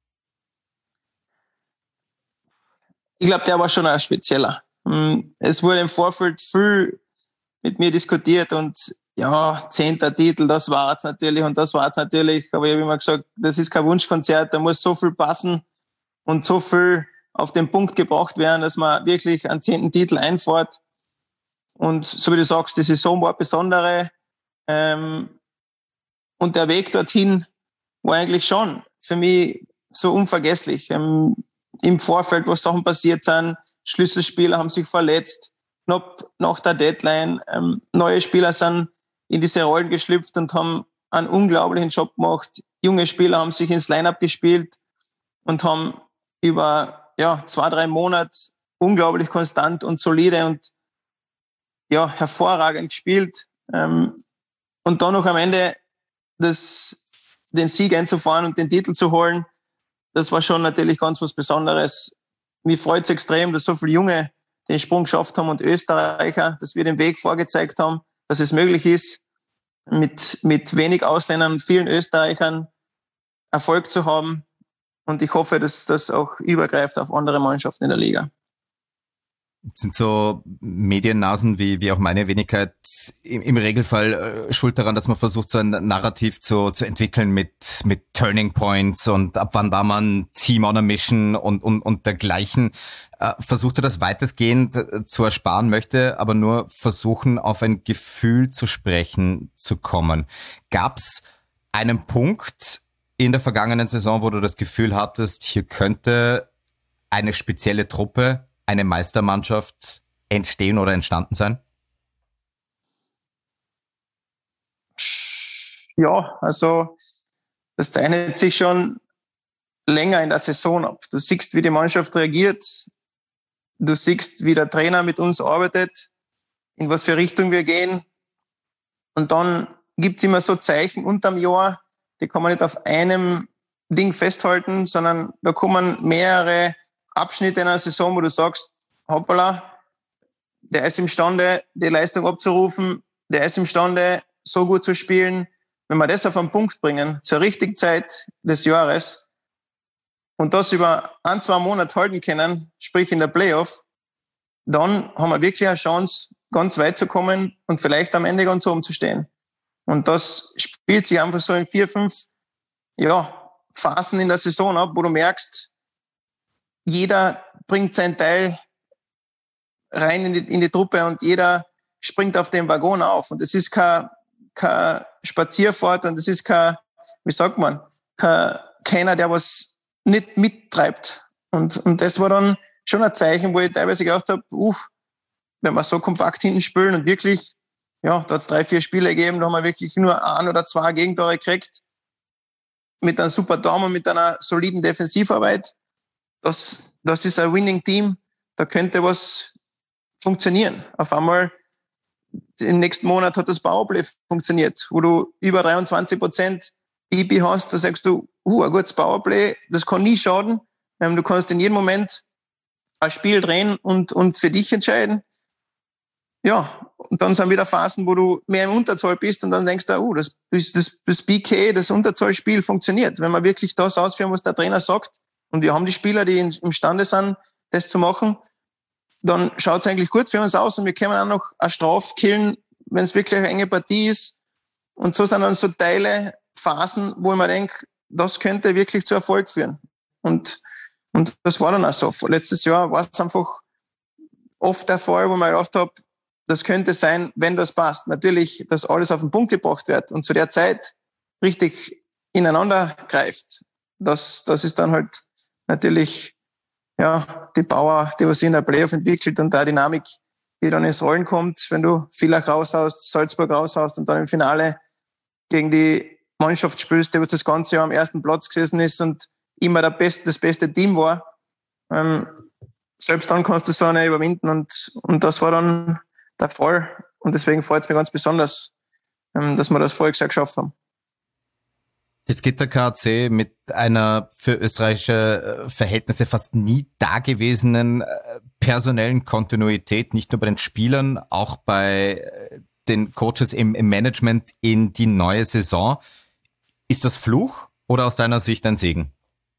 Ich glaube, der war schon ein spezieller. Es wurde im Vorfeld viel mit mir diskutiert und ja, 10. Titel, das war es natürlich und das war es natürlich. Aber ich habe immer gesagt, das ist kein Wunschkonzert, da muss so viel passen und so viel auf den Punkt gebracht werden, dass man wirklich einen 10. Titel einfährt. Und so wie du sagst, die Saison war besondere und der Weg dorthin war eigentlich schon für mich so unvergesslich. Im Vorfeld, wo Sachen passiert sind, Schlüsselspieler haben sich verletzt, knapp nach der Deadline, neue Spieler sind in diese Rollen geschlüpft und haben einen unglaublichen Job gemacht. Junge Spieler haben sich ins Line-Up gespielt und haben über 2-3 Monate unglaublich konstant und solide und hervorragend gespielt. Und dann noch am Ende den Sieg einzufahren und den Titel zu holen, das war schon natürlich ganz was Besonderes. Mich freut es extrem, dass so viele Junge den Sprung geschafft haben und Österreicher, dass wir den Weg vorgezeigt haben, dass es möglich ist, mit wenig Ausländern und vielen Österreichern Erfolg zu haben. Und ich hoffe, dass das auch übergreift auf andere Mannschaften in der Liga. Das sind so Mediennasen wie auch meine Wenigkeit im Regelfall schuld daran, dass man versucht, so ein Narrativ zu entwickeln mit Turning Points und ab wann war man Team on a Mission und dergleichen. Versuchte das weitestgehend zu ersparen, möchte aber nur versuchen, auf ein Gefühl zu sprechen zu kommen. Gab's einen Punkt in der vergangenen Saison, wo du das Gefühl hattest, hier könnte eine spezielle Truppe, eine Meistermannschaft entstehen oder entstanden sein? Ja, also das zeichnet sich schon länger in der Saison ab. Du siehst, wie die Mannschaft reagiert. Du siehst, wie der Trainer mit uns arbeitet, in was für Richtung wir gehen. Und dann gibt's immer so Zeichen unterm Jahr, die kann man nicht auf einem Ding festhalten, sondern da kommen mehrere Abschnitte in einer Saison, wo du sagst, hoppala, der ist imstande, die Leistung abzurufen, der ist imstande, so gut zu spielen. Wenn wir das auf einen Punkt bringen, zur richtigen Zeit des Jahres und das über 1-2 Monate halten können, sprich in der Playoff, dann haben wir wirklich eine Chance, ganz weit zu kommen und vielleicht am Ende ganz oben zu stehen. Und das spielt sich einfach so in 4-5 Phasen in der Saison ab, wo du merkst, jeder bringt seinen Teil rein in die Truppe und jeder springt auf den Waggon auf. Und es ist kein Spazierfahrt und es ist keiner, der was nicht mittreibt. Und das war dann schon ein Zeichen, wo ich teilweise gedacht habe, wenn wir so kompakt hinten spielen und wirklich, da hat es 3-4 Spiele gegeben, da haben wir wirklich nur 1 oder 2 Gegentore gekriegt, mit einem super Daumen und mit einer soliden Defensivarbeit. Das ist ein Winning-Team, da könnte was funktionieren. Auf einmal, im nächsten Monat hat das Powerplay funktioniert, wo du über 23% EB hast, da sagst du, ein gutes Powerplay, das kann nie schaden. Du kannst in jedem Moment ein Spiel drehen und für dich entscheiden. Ja, und dann sind wieder Phasen, wo du mehr im Unterzahl bist und dann denkst du, das BK, das Unterzahlspiel funktioniert. Wenn wir wirklich das ausführen, was der Trainer sagt, und wir haben die Spieler, die imstande sind, das zu machen, dann schaut es eigentlich gut für uns aus und wir können auch noch eine Strafe killen, wenn es wirklich eine enge Partie ist. Und so sind dann so Teile, Phasen, wo ich mir denke, das könnte wirklich zu Erfolg führen. Und das war dann auch so. Letztes Jahr war es einfach oft der Fall, wo man gedacht habe, das könnte sein, wenn das passt. Natürlich, dass alles auf den Punkt gebracht wird und zu der Zeit richtig ineinander greift. Das ist dann halt natürlich die Power, die was sich in der Playoff entwickelt und der Dynamik, die dann ins Rollen kommt, wenn du Villach raushaust, Salzburg raushaust und dann im Finale gegen die Mannschaft spielst, die das ganze Jahr am ersten Platz gesessen ist und immer das beste Team war. Selbst dann kannst du so eine überwinden und das war dann der Fall. Und deswegen freut es mich ganz besonders, dass wir das voriges Jahr geschafft haben. Jetzt geht der KAC mit einer für österreichische Verhältnisse fast nie dagewesenen personellen Kontinuität, nicht nur bei den Spielern, auch bei den Coaches im Management in die neue Saison. Ist das Fluch oder aus deiner Sicht ein Segen?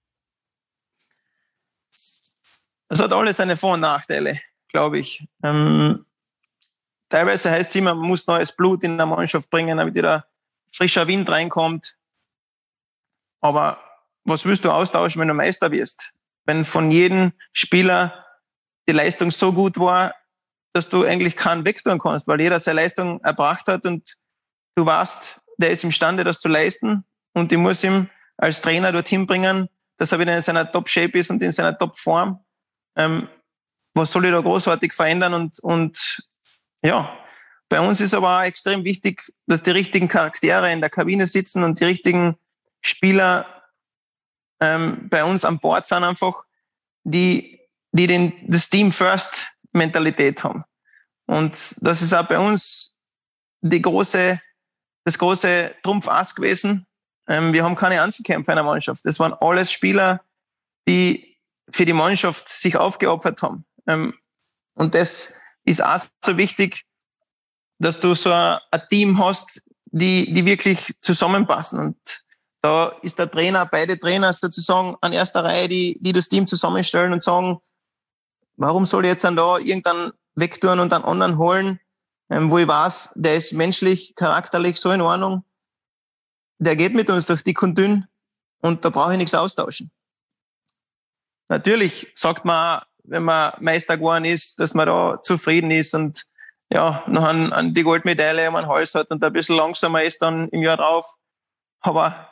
Das hat alles seine Vor- und Nachteile, glaube ich. Teilweise heißt es immer, man muss neues Blut in der Mannschaft bringen, damit wieder frischer Wind reinkommt. Aber was willst du austauschen, wenn du Meister wirst? Wenn von jedem Spieler die Leistung so gut war, dass du eigentlich keinen wegtun kannst, weil jeder seine Leistung erbracht hat und du weißt, der ist imstande, das zu leisten und ich muss ihm als Trainer dorthin bringen, dass er wieder in seiner Top-Shape ist und in seiner Top-Form. Was soll ich da großartig verändern? Und ja, bei uns ist aber auch extrem wichtig, dass die richtigen Charaktere in der Kabine sitzen und die richtigen Spieler bei uns an Bord sind einfach, die das Team-First-Mentalität haben. Und das ist auch bei uns das große Trumpf-Ass gewesen. Wir haben keine Einzelkämpfer in der Mannschaft. Das waren alles Spieler, die für die Mannschaft sich aufgeopfert haben. Und das ist auch so wichtig, dass du so ein Team hast, die wirklich zusammenpassen. Und da ist der Trainer, beide Trainer sozusagen an erster Reihe, die das Team zusammenstellen und sagen, warum soll ich jetzt dann da irgendeinen wegtun und einen anderen holen, wo ich weiß, der ist menschlich, charakterlich so in Ordnung, der geht mit uns durch dick und dünn und da brauche ich nichts austauschen. Natürlich sagt man auch, wenn man Meister geworden ist, dass man da zufrieden ist und ja, noch an die Goldmedaille um den Hals hat und ein bisschen langsamer ist dann im Jahr drauf. Aber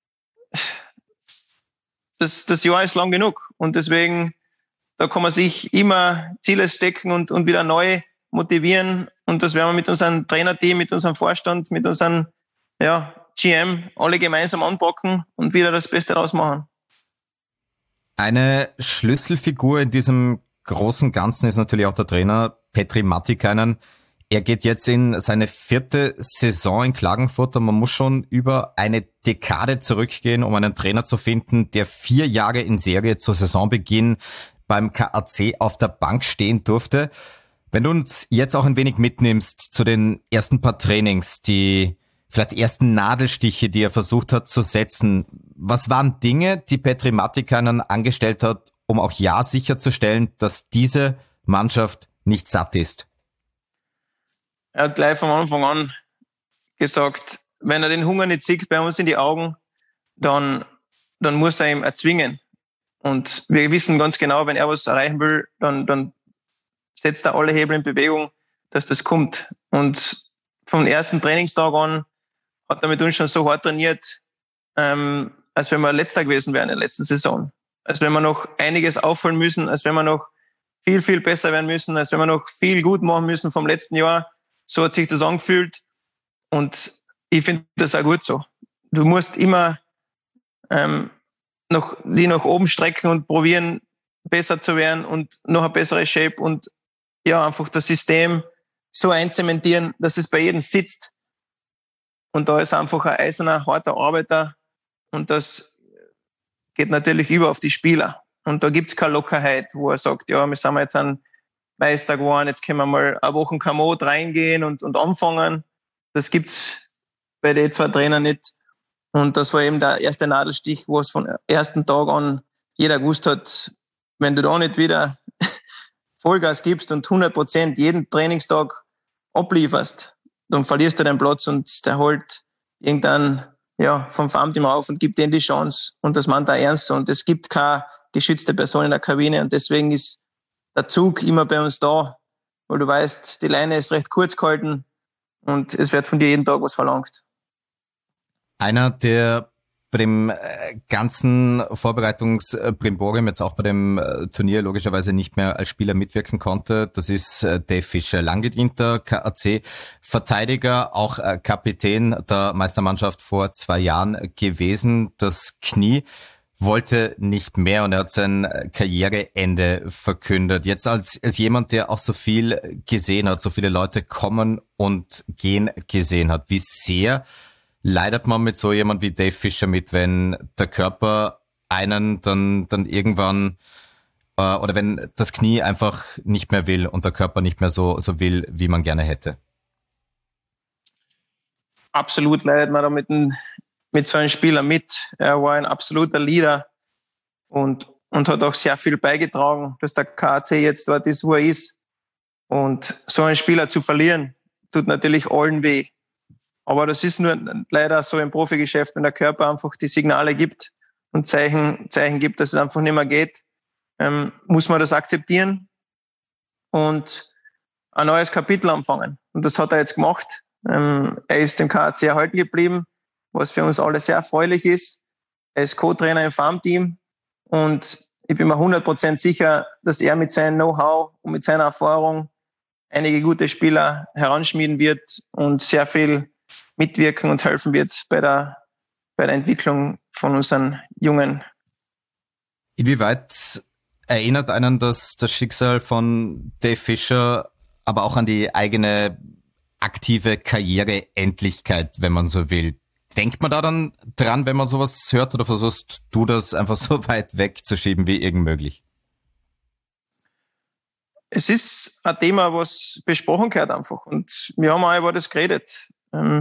das Jahr ist lang genug und deswegen, da kann man sich immer Ziele stecken und wieder neu motivieren und das werden wir mit unserem Trainerteam, mit unserem Vorstand, mit unserem GM alle gemeinsam anpacken und wieder das Beste draus machen. Eine Schlüsselfigur in diesem großen Ganzen ist natürlich auch der Trainer Petri Matikainen. Er geht jetzt in seine 4. Saison in Klagenfurt und man muss schon über eine Dekade zurückgehen, um einen Trainer zu finden, der 4 Jahre in Serie zu Saisonbeginn beim KAC auf der Bank stehen durfte. Wenn du uns jetzt auch ein wenig mitnimmst zu den ersten paar Trainings, die vielleicht ersten Nadelstiche, die er versucht hat zu setzen, was waren Dinge, die Petri Matikainen angestellt hat, um auch sicherzustellen, dass diese Mannschaft nicht satt ist? Er hat gleich von Anfang an gesagt, wenn er den Hunger nicht sieht bei uns in die Augen, dann muss er ihm erzwingen. Und wir wissen ganz genau, wenn er was erreichen will, dann setzt er alle Hebel in Bewegung, dass das kommt. Und vom ersten Trainingstag an hat er mit uns schon so hart trainiert, als wenn wir Letzter gewesen wären in der letzten Saison. Als wenn wir noch einiges aufholen müssen, als wenn wir noch viel, viel besser werden müssen, als wenn wir noch viel gut machen müssen vom letzten Jahr. So hat sich das angefühlt und ich finde das auch gut so. Du musst immer die nach oben strecken und probieren, besser zu werden und noch eine bessere Shape und ja, einfach das System so einzementieren, dass es bei jedem sitzt. Und da ist einfach ein eiserner, harter Arbeiter und das geht natürlich über auf die Spieler. Und da gibt's keine Lockerheit, wo er sagt, ja, wir sind jetzt ein Meister geworden, jetzt können wir mal eine Woche Kamot reingehen und anfangen. Das gibt's bei den 2 Trainern nicht. Und das war eben der erste Nadelstich, wo es von ersten Tag an jeder gewusst hat, wenn du da nicht wieder Vollgas gibst und 100% jeden Trainingstag ablieferst, dann verlierst du deinen Platz und der holt irgendeinen vom Farmteam auf und gibt denen die Chance und das meint er ernst und es gibt keine geschützte Person in der Kabine und deswegen ist der Zug immer bei uns da, weil du weißt, die Leine ist recht kurz gehalten und es wird von dir jeden Tag was verlangt. Einer, der bei dem ganzen Vorbereitungsbrimborium jetzt auch bei dem Turnier logischerweise nicht mehr als Spieler mitwirken konnte. Das ist Dave Fischer, langgedienter KAC-Verteidiger, auch Kapitän der Meistermannschaft vor 2 Jahren gewesen. Das Knie wollte nicht mehr und er hat sein Karriereende verkündet. Jetzt als jemand, der auch so viel gesehen hat, so viele Leute kommen und gehen gesehen hat, wie sehr leidet man mit so jemand wie Dave Fischer mit, wenn der Körper einen dann irgendwann oder wenn das Knie einfach nicht mehr will und der Körper nicht mehr so will, wie man gerne hätte? Absolut leidet man da mit so einem Spieler mit. Er war ein absoluter Leader und hat auch sehr viel beigetragen, dass der KAC jetzt dort ist, wo er ist. Und so einen Spieler zu verlieren, tut natürlich allen weh. Aber das ist nur leider so im Profigeschäft, wenn der Körper einfach die Signale gibt und Zeichen gibt, dass es einfach nicht mehr geht, muss man das akzeptieren und ein neues Kapitel anfangen. Und das hat er jetzt gemacht. Er ist dem KAC erhalten geblieben, was für uns alle sehr erfreulich ist. Er ist Co-Trainer im Farmteam und ich bin mir 100% sicher, dass er mit seinem Know-how und mit seiner Erfahrung einige gute Spieler heranschmieden wird und sehr viel mitwirken und helfen wird bei der Entwicklung von unseren Jungen. Inwieweit erinnert einen das Schicksal von Dave Fischer aber auch an die eigene aktive Karriereendlichkeit, wenn man so will? Denkt man da dann dran, wenn man sowas hört, oder versuchst du das einfach so weit wegzuschieben wie irgend möglich? Es ist ein Thema, was besprochen gehört einfach und wir haben auch über das geredet.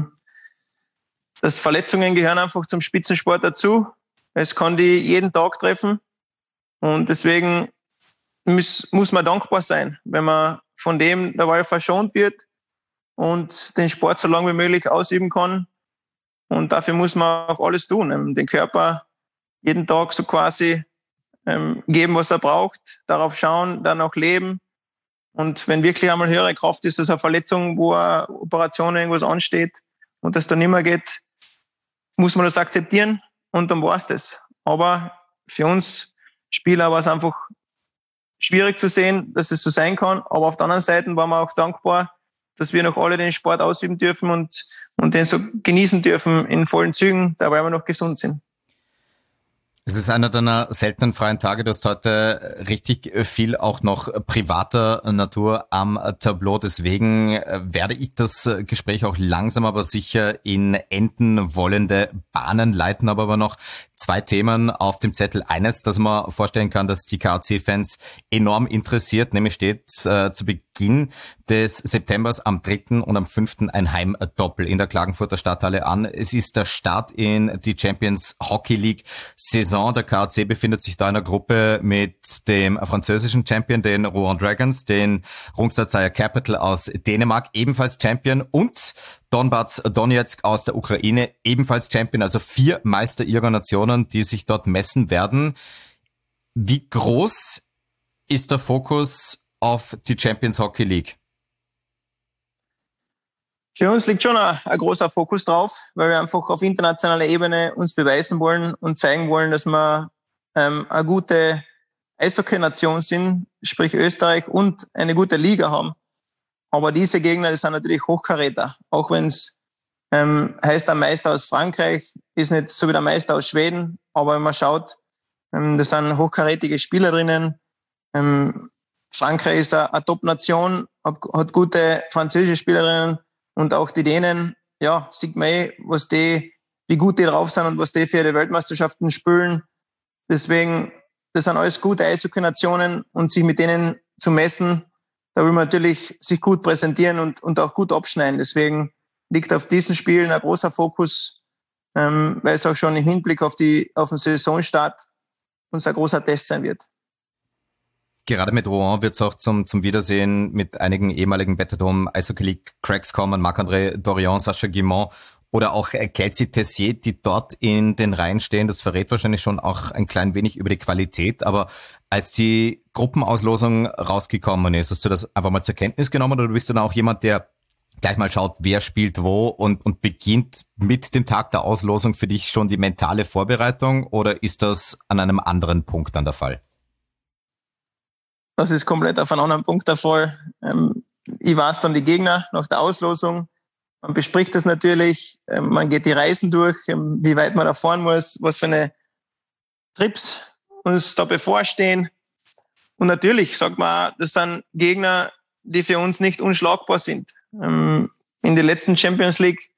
Dass Verletzungen gehören einfach zum Spitzensport dazu. Es kann die jeden Tag treffen und deswegen muss man dankbar sein, wenn man von dem dabei verschont wird und den Sport so lange wie möglich ausüben kann. Und dafür muss man auch alles tun, den Körper jeden Tag so quasi geben, was er braucht, darauf schauen, dann auch leben. Und wenn wirklich einmal höhere Kraft ist, dass eine Verletzung, wo eine Operation irgendwas ansteht und das dann nicht mehr geht, muss man das akzeptieren und dann war es das. Aber für uns Spieler war es einfach schwierig zu sehen, dass es so sein kann. Aber auf der anderen Seite waren wir auch dankbar, dass wir noch alle den Sport ausüben dürfen und den so genießen dürfen in vollen Zügen, dabei wir noch gesund sind. Es ist einer deiner seltenen freien Tage. Du hast heute richtig viel auch noch privater Natur am Tableau. Deswegen werde ich das Gespräch auch langsam aber sicher in enden wollende Bahnen leiten. Aber noch 2 Themen auf dem Zettel. Eines, das man vorstellen kann, dass die KAC-Fans enorm interessiert, nämlich steht zu Beginn des Septembers am 3. und am 5. ein Heimdoppel in der Klagenfurter Stadthalle an. Es ist der Start in die Champions Hockey League Saison. Der KAC befindet sich da in einer Gruppe mit dem französischen Champion, den Rouen Dragons, den Rungstar Zaire Capital aus Dänemark, ebenfalls Champion, und Donbas Donetsk aus der Ukraine, ebenfalls Champion, also 4 Meister ihrer Nationen, die sich dort messen werden. Wie groß ist der Fokus auf die Champions Hockey League? Für uns liegt schon ein großer Fokus drauf, weil wir einfach auf internationaler Ebene uns beweisen wollen und zeigen wollen, dass wir eine gute Eishockey-Nation sind, sprich Österreich, und eine gute Liga haben. Aber diese Gegner, das sind natürlich Hochkaräter. Auch wenn es heißt, der Meister aus Frankreich ist nicht so wie der Meister aus Schweden, aber wenn man schaut, das sind hochkarätige Spieler drinnen. Frankreich ist eine Top-Nation, hat gute französische Spielerinnen. Und auch die Dänen, ja, sieht man wie gut die drauf sind und was die für ihre Weltmeisterschaften spielen. Deswegen, das sind alles gute Eishockey-Nationen und sich mit denen zu messen, da will man natürlich sich gut präsentieren und auch gut abschneiden. Deswegen liegt auf diesen Spielen ein großer Fokus, weil es auch schon im Hinblick auf den Saisonstart unser großer Test sein wird. Gerade mit Rouen wird es auch zum Wiedersehen mit einigen ehemaligen Betadome Eishockey League Cracks kommen, Marc-André Dorion, Sascha Guimont oder auch Kelsey Tessier, die dort in den Reihen stehen. Das verrät wahrscheinlich schon auch ein klein wenig über die Qualität. Aber als die Gruppenauslosung rausgekommen ist, hast du das einfach mal zur Kenntnis genommen, oder bist du dann auch jemand, der gleich mal schaut, wer spielt wo und beginnt mit dem Tag der Auslosung für dich schon die mentale Vorbereitung oder ist das an einem anderen Punkt dann der Fall? Das ist komplett auf einem anderen Punkt der Fall. Ich weiß dann die Gegner nach der Auslosung. Man bespricht das natürlich, man geht die Reisen durch, wie weit man da fahren muss, was für eine Trips uns da bevorstehen. Und natürlich sagt man auch, das sind Gegner, die für uns nicht unschlagbar sind. In den letzten Champions League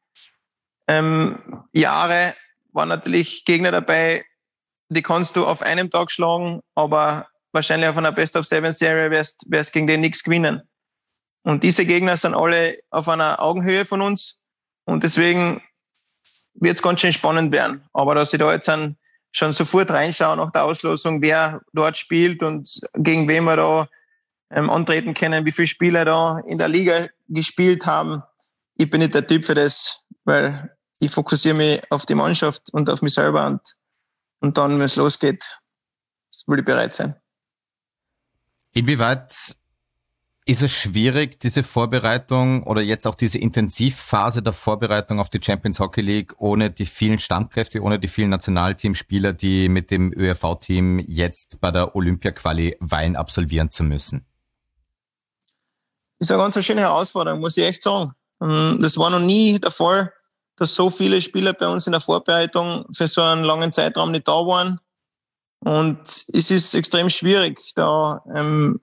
Jahre waren natürlich Gegner dabei, die kannst du auf einem Tag schlagen, aber wahrscheinlich auf einer Best-of-7-Serie wirst gegen den nichts gewinnen. Und diese Gegner sind alle auf einer Augenhöhe von uns und deswegen wird es ganz schön spannend werden. Aber dass ich da jetzt schon sofort reinschaue nach der Auslosung, wer dort spielt und gegen wen wir da antreten können, wie viele Spieler da in der Liga gespielt haben. Ich bin nicht der Typ für das, weil ich fokussiere mich auf die Mannschaft und auf mich selber und dann, wenn es losgeht, will ich bereit sein. Inwieweit ist es schwierig, diese Vorbereitung oder jetzt auch diese Intensivphase der Vorbereitung auf die Champions Hockey League ohne die vielen Stammkräfte, ohne die vielen Nationalteamspieler, die mit dem ÖRV-Team jetzt bei der Olympia-Quali weilen, absolvieren zu müssen? Ist eine ganz schöne Herausforderung, muss ich echt sagen. Das war noch nie der Fall, dass so viele Spieler bei uns in der Vorbereitung für so einen langen Zeitraum nicht da waren. Und es ist extrem schwierig, da ein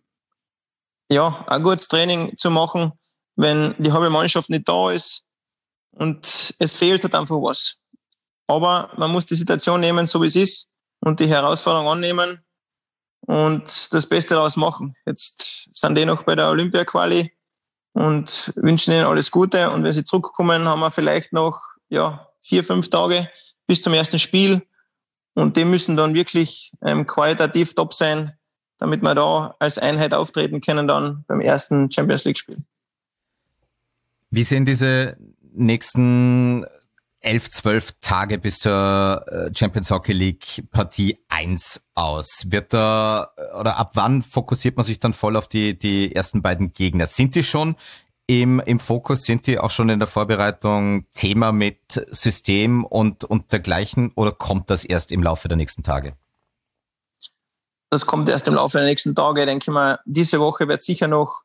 gutes Training zu machen, wenn die halbe Mannschaft nicht da ist und es fehlt halt einfach was. Aber man muss die Situation nehmen, so wie es ist und die Herausforderung annehmen und das Beste daraus machen. Jetzt sind die noch bei der Olympia-Quali und wünschen ihnen alles Gute. Und wenn sie zurückkommen, haben wir vielleicht noch 4-5 Tage bis zum ersten Spiel. Und die müssen dann wirklich qualitativ top sein, damit wir da als Einheit auftreten können dann beim ersten Champions League-Spiel. Wie sehen diese nächsten 11-12 Tage bis zur Champions Hockey League Partie 1 aus? Ab wann fokussiert man sich dann voll auf die ersten beiden Gegner? Sind die schon im Fokus, sind die auch schon in der Vorbereitung Thema mit System und dergleichen oder kommt das erst im Laufe der nächsten Tage? Das kommt erst im Laufe der nächsten Tage, denke ich mal. Diese Woche wird sicher noch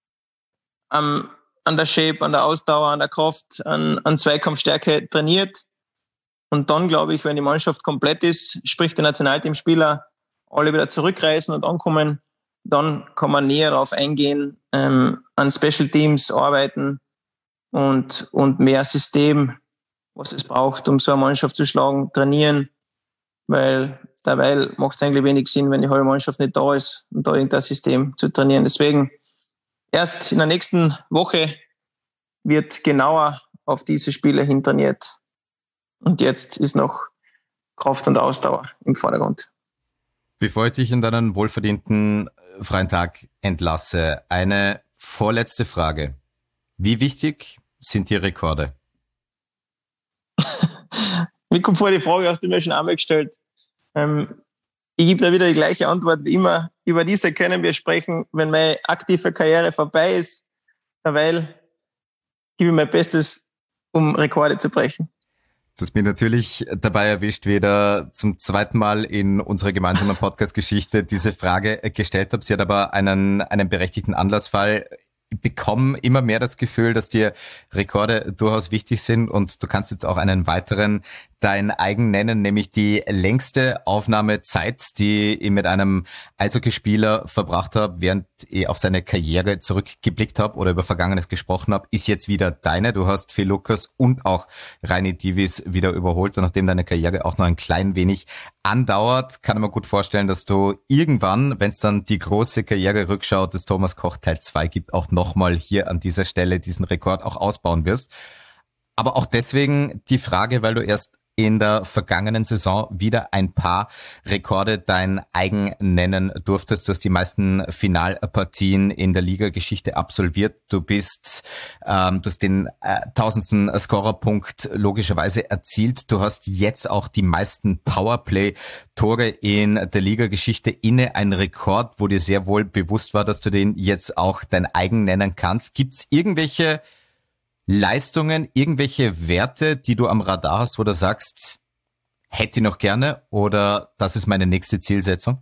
an der Shape, an der Ausdauer, an der Kraft, an Zweikampfstärke trainiert. Und dann, glaube ich, wenn die Mannschaft komplett ist, sprich die Nationalteamspieler alle wieder zurückreisen und ankommen, dann kann man näher darauf eingehen, an Special Teams arbeiten und mehr System, was es braucht, um so eine Mannschaft zu schlagen, trainieren, weil derweil macht es eigentlich wenig Sinn, wenn die halbe Mannschaft nicht da ist und da irgendein System zu trainieren. Deswegen erst in der nächsten Woche wird genauer auf diese Spiele hin trainiert. Und jetzt ist noch Kraft und Ausdauer im Vordergrund. Bevor ich dich in deinen wohlverdienten freien Tag entlasse, eine vorletzte Frage. Wie wichtig sind die Rekorde? Mir kommt vor, die Frage hast du mir schon einmal gestellt. Ich gebe da wieder die gleiche Antwort wie immer. Über diese können wir sprechen, wenn meine aktive Karriere vorbei ist, weil gebe ich mein Bestes, um Rekorde zu brechen. Du hast mich natürlich dabei erwischt, wie ich da zum zweiten Mal in unserer gemeinsamen Podcast-Geschichte diese Frage gestellt habe. Sie hat aber einen berechtigten Anlassfall. Ich bekomme immer mehr das Gefühl, dass dir Rekorde durchaus wichtig sind und du kannst jetzt auch einen weiteren dein eigen nennen, nämlich die längste Aufnahmezeit, die ich mit einem Eishockeyspieler verbracht habe, während ich auf seine Karriere zurückgeblickt habe oder über Vergangenes gesprochen habe, ist jetzt wieder deine. Du hast Phil Lucas und auch Reini Divis wieder überholt und nachdem deine Karriere auch noch ein klein wenig andauert, kann ich mir gut vorstellen, dass du irgendwann, wenn es dann die große Karriererückschau des Thomas Koch Teil 2 gibt, auch nochmal hier an dieser Stelle diesen Rekord auch ausbauen wirst. Aber auch deswegen die Frage, weil du erst in der vergangenen Saison wieder ein paar Rekorde dein eigen nennen durftest. Du hast die meisten Finalpartien in der Liga-Geschichte absolviert. Du hast den 1000. Scorerpunkt logischerweise erzielt. Du hast jetzt auch die meisten Powerplay-Tore in der Liga-Geschichte inne. Ein Rekord, wo dir sehr wohl bewusst war, dass du den jetzt auch dein eigen nennen kannst. Gibt's irgendwelche Leistungen, irgendwelche Werte, die du am Radar hast, wo du sagst, hätte ich noch gerne oder das ist meine nächste Zielsetzung?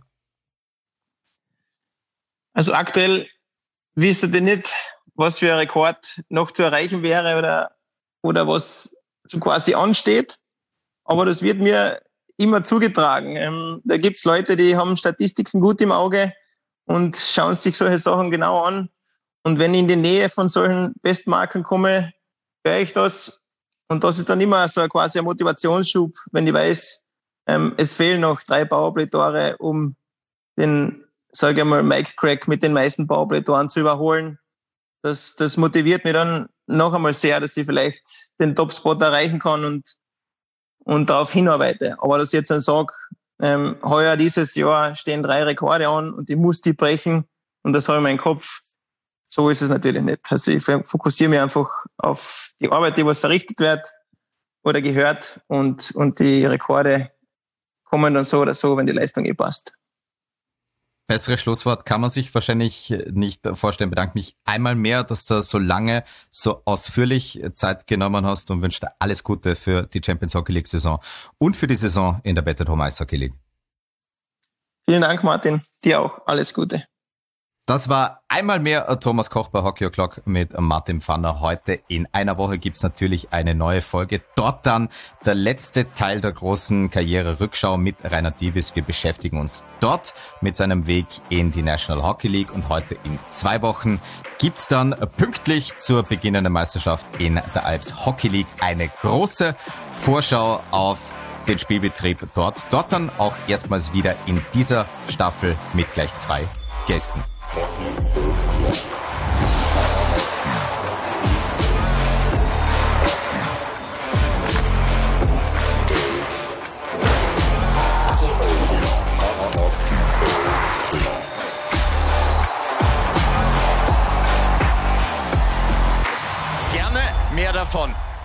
Also aktuell wüsste ich nicht, was für ein Rekord noch zu erreichen wäre oder was so quasi ansteht. Aber das wird mir immer zugetragen. Da gibt's Leute, die haben Statistiken gut im Auge und schauen sich solche Sachen genau an. Und wenn ich in die Nähe von solchen Bestmarken komme, höre ich das. Und das ist dann immer so quasi ein Motivationsschub, wenn ich weiß, es fehlen noch 3 Powerplay-Tore, um den, sage ich mal, Mike Crack mit den meisten Powerplay-Toren zu überholen. Das motiviert mich dann noch einmal sehr, dass ich vielleicht den Top-Spot erreichen kann und darauf hinarbeite. Aber dass ich jetzt dann sage, heuer dieses Jahr stehen 3 Rekorde an und ich muss die brechen und das habe ich in meinem Kopf. So ist es natürlich nicht. Also ich fokussiere mich einfach auf die Arbeit, die was verrichtet wird oder gehört und die Rekorde kommen dann so oder so, wenn die Leistung passt. Besseres Schlusswort kann man sich wahrscheinlich nicht vorstellen. Bedanke mich einmal mehr, dass du so lange, so ausführlich Zeit genommen hast und wünsche dir alles Gute für die Champions Hockey League Saison und für die Saison in der Better Home Ice Hockey League. Vielen Dank, Martin. Dir auch. Alles Gute. Das war einmal mehr Thomas Koch bei Hockey O'Clock mit Martin Pfanner. Heute in einer Woche gibt's natürlich eine neue Folge. Dort dann der letzte Teil der großen Karriere-Rückschau mit Rainer Dievis. Wir beschäftigen uns dort mit seinem Weg in die National Hockey League. Und heute in 2 Wochen gibt's dann pünktlich zur beginnenden Meisterschaft in der Alps Hockey League eine große Vorschau auf den Spielbetrieb dort. Dort dann auch erstmals wieder in dieser Staffel mit gleich 2 Gästen. Gerne mehr davon.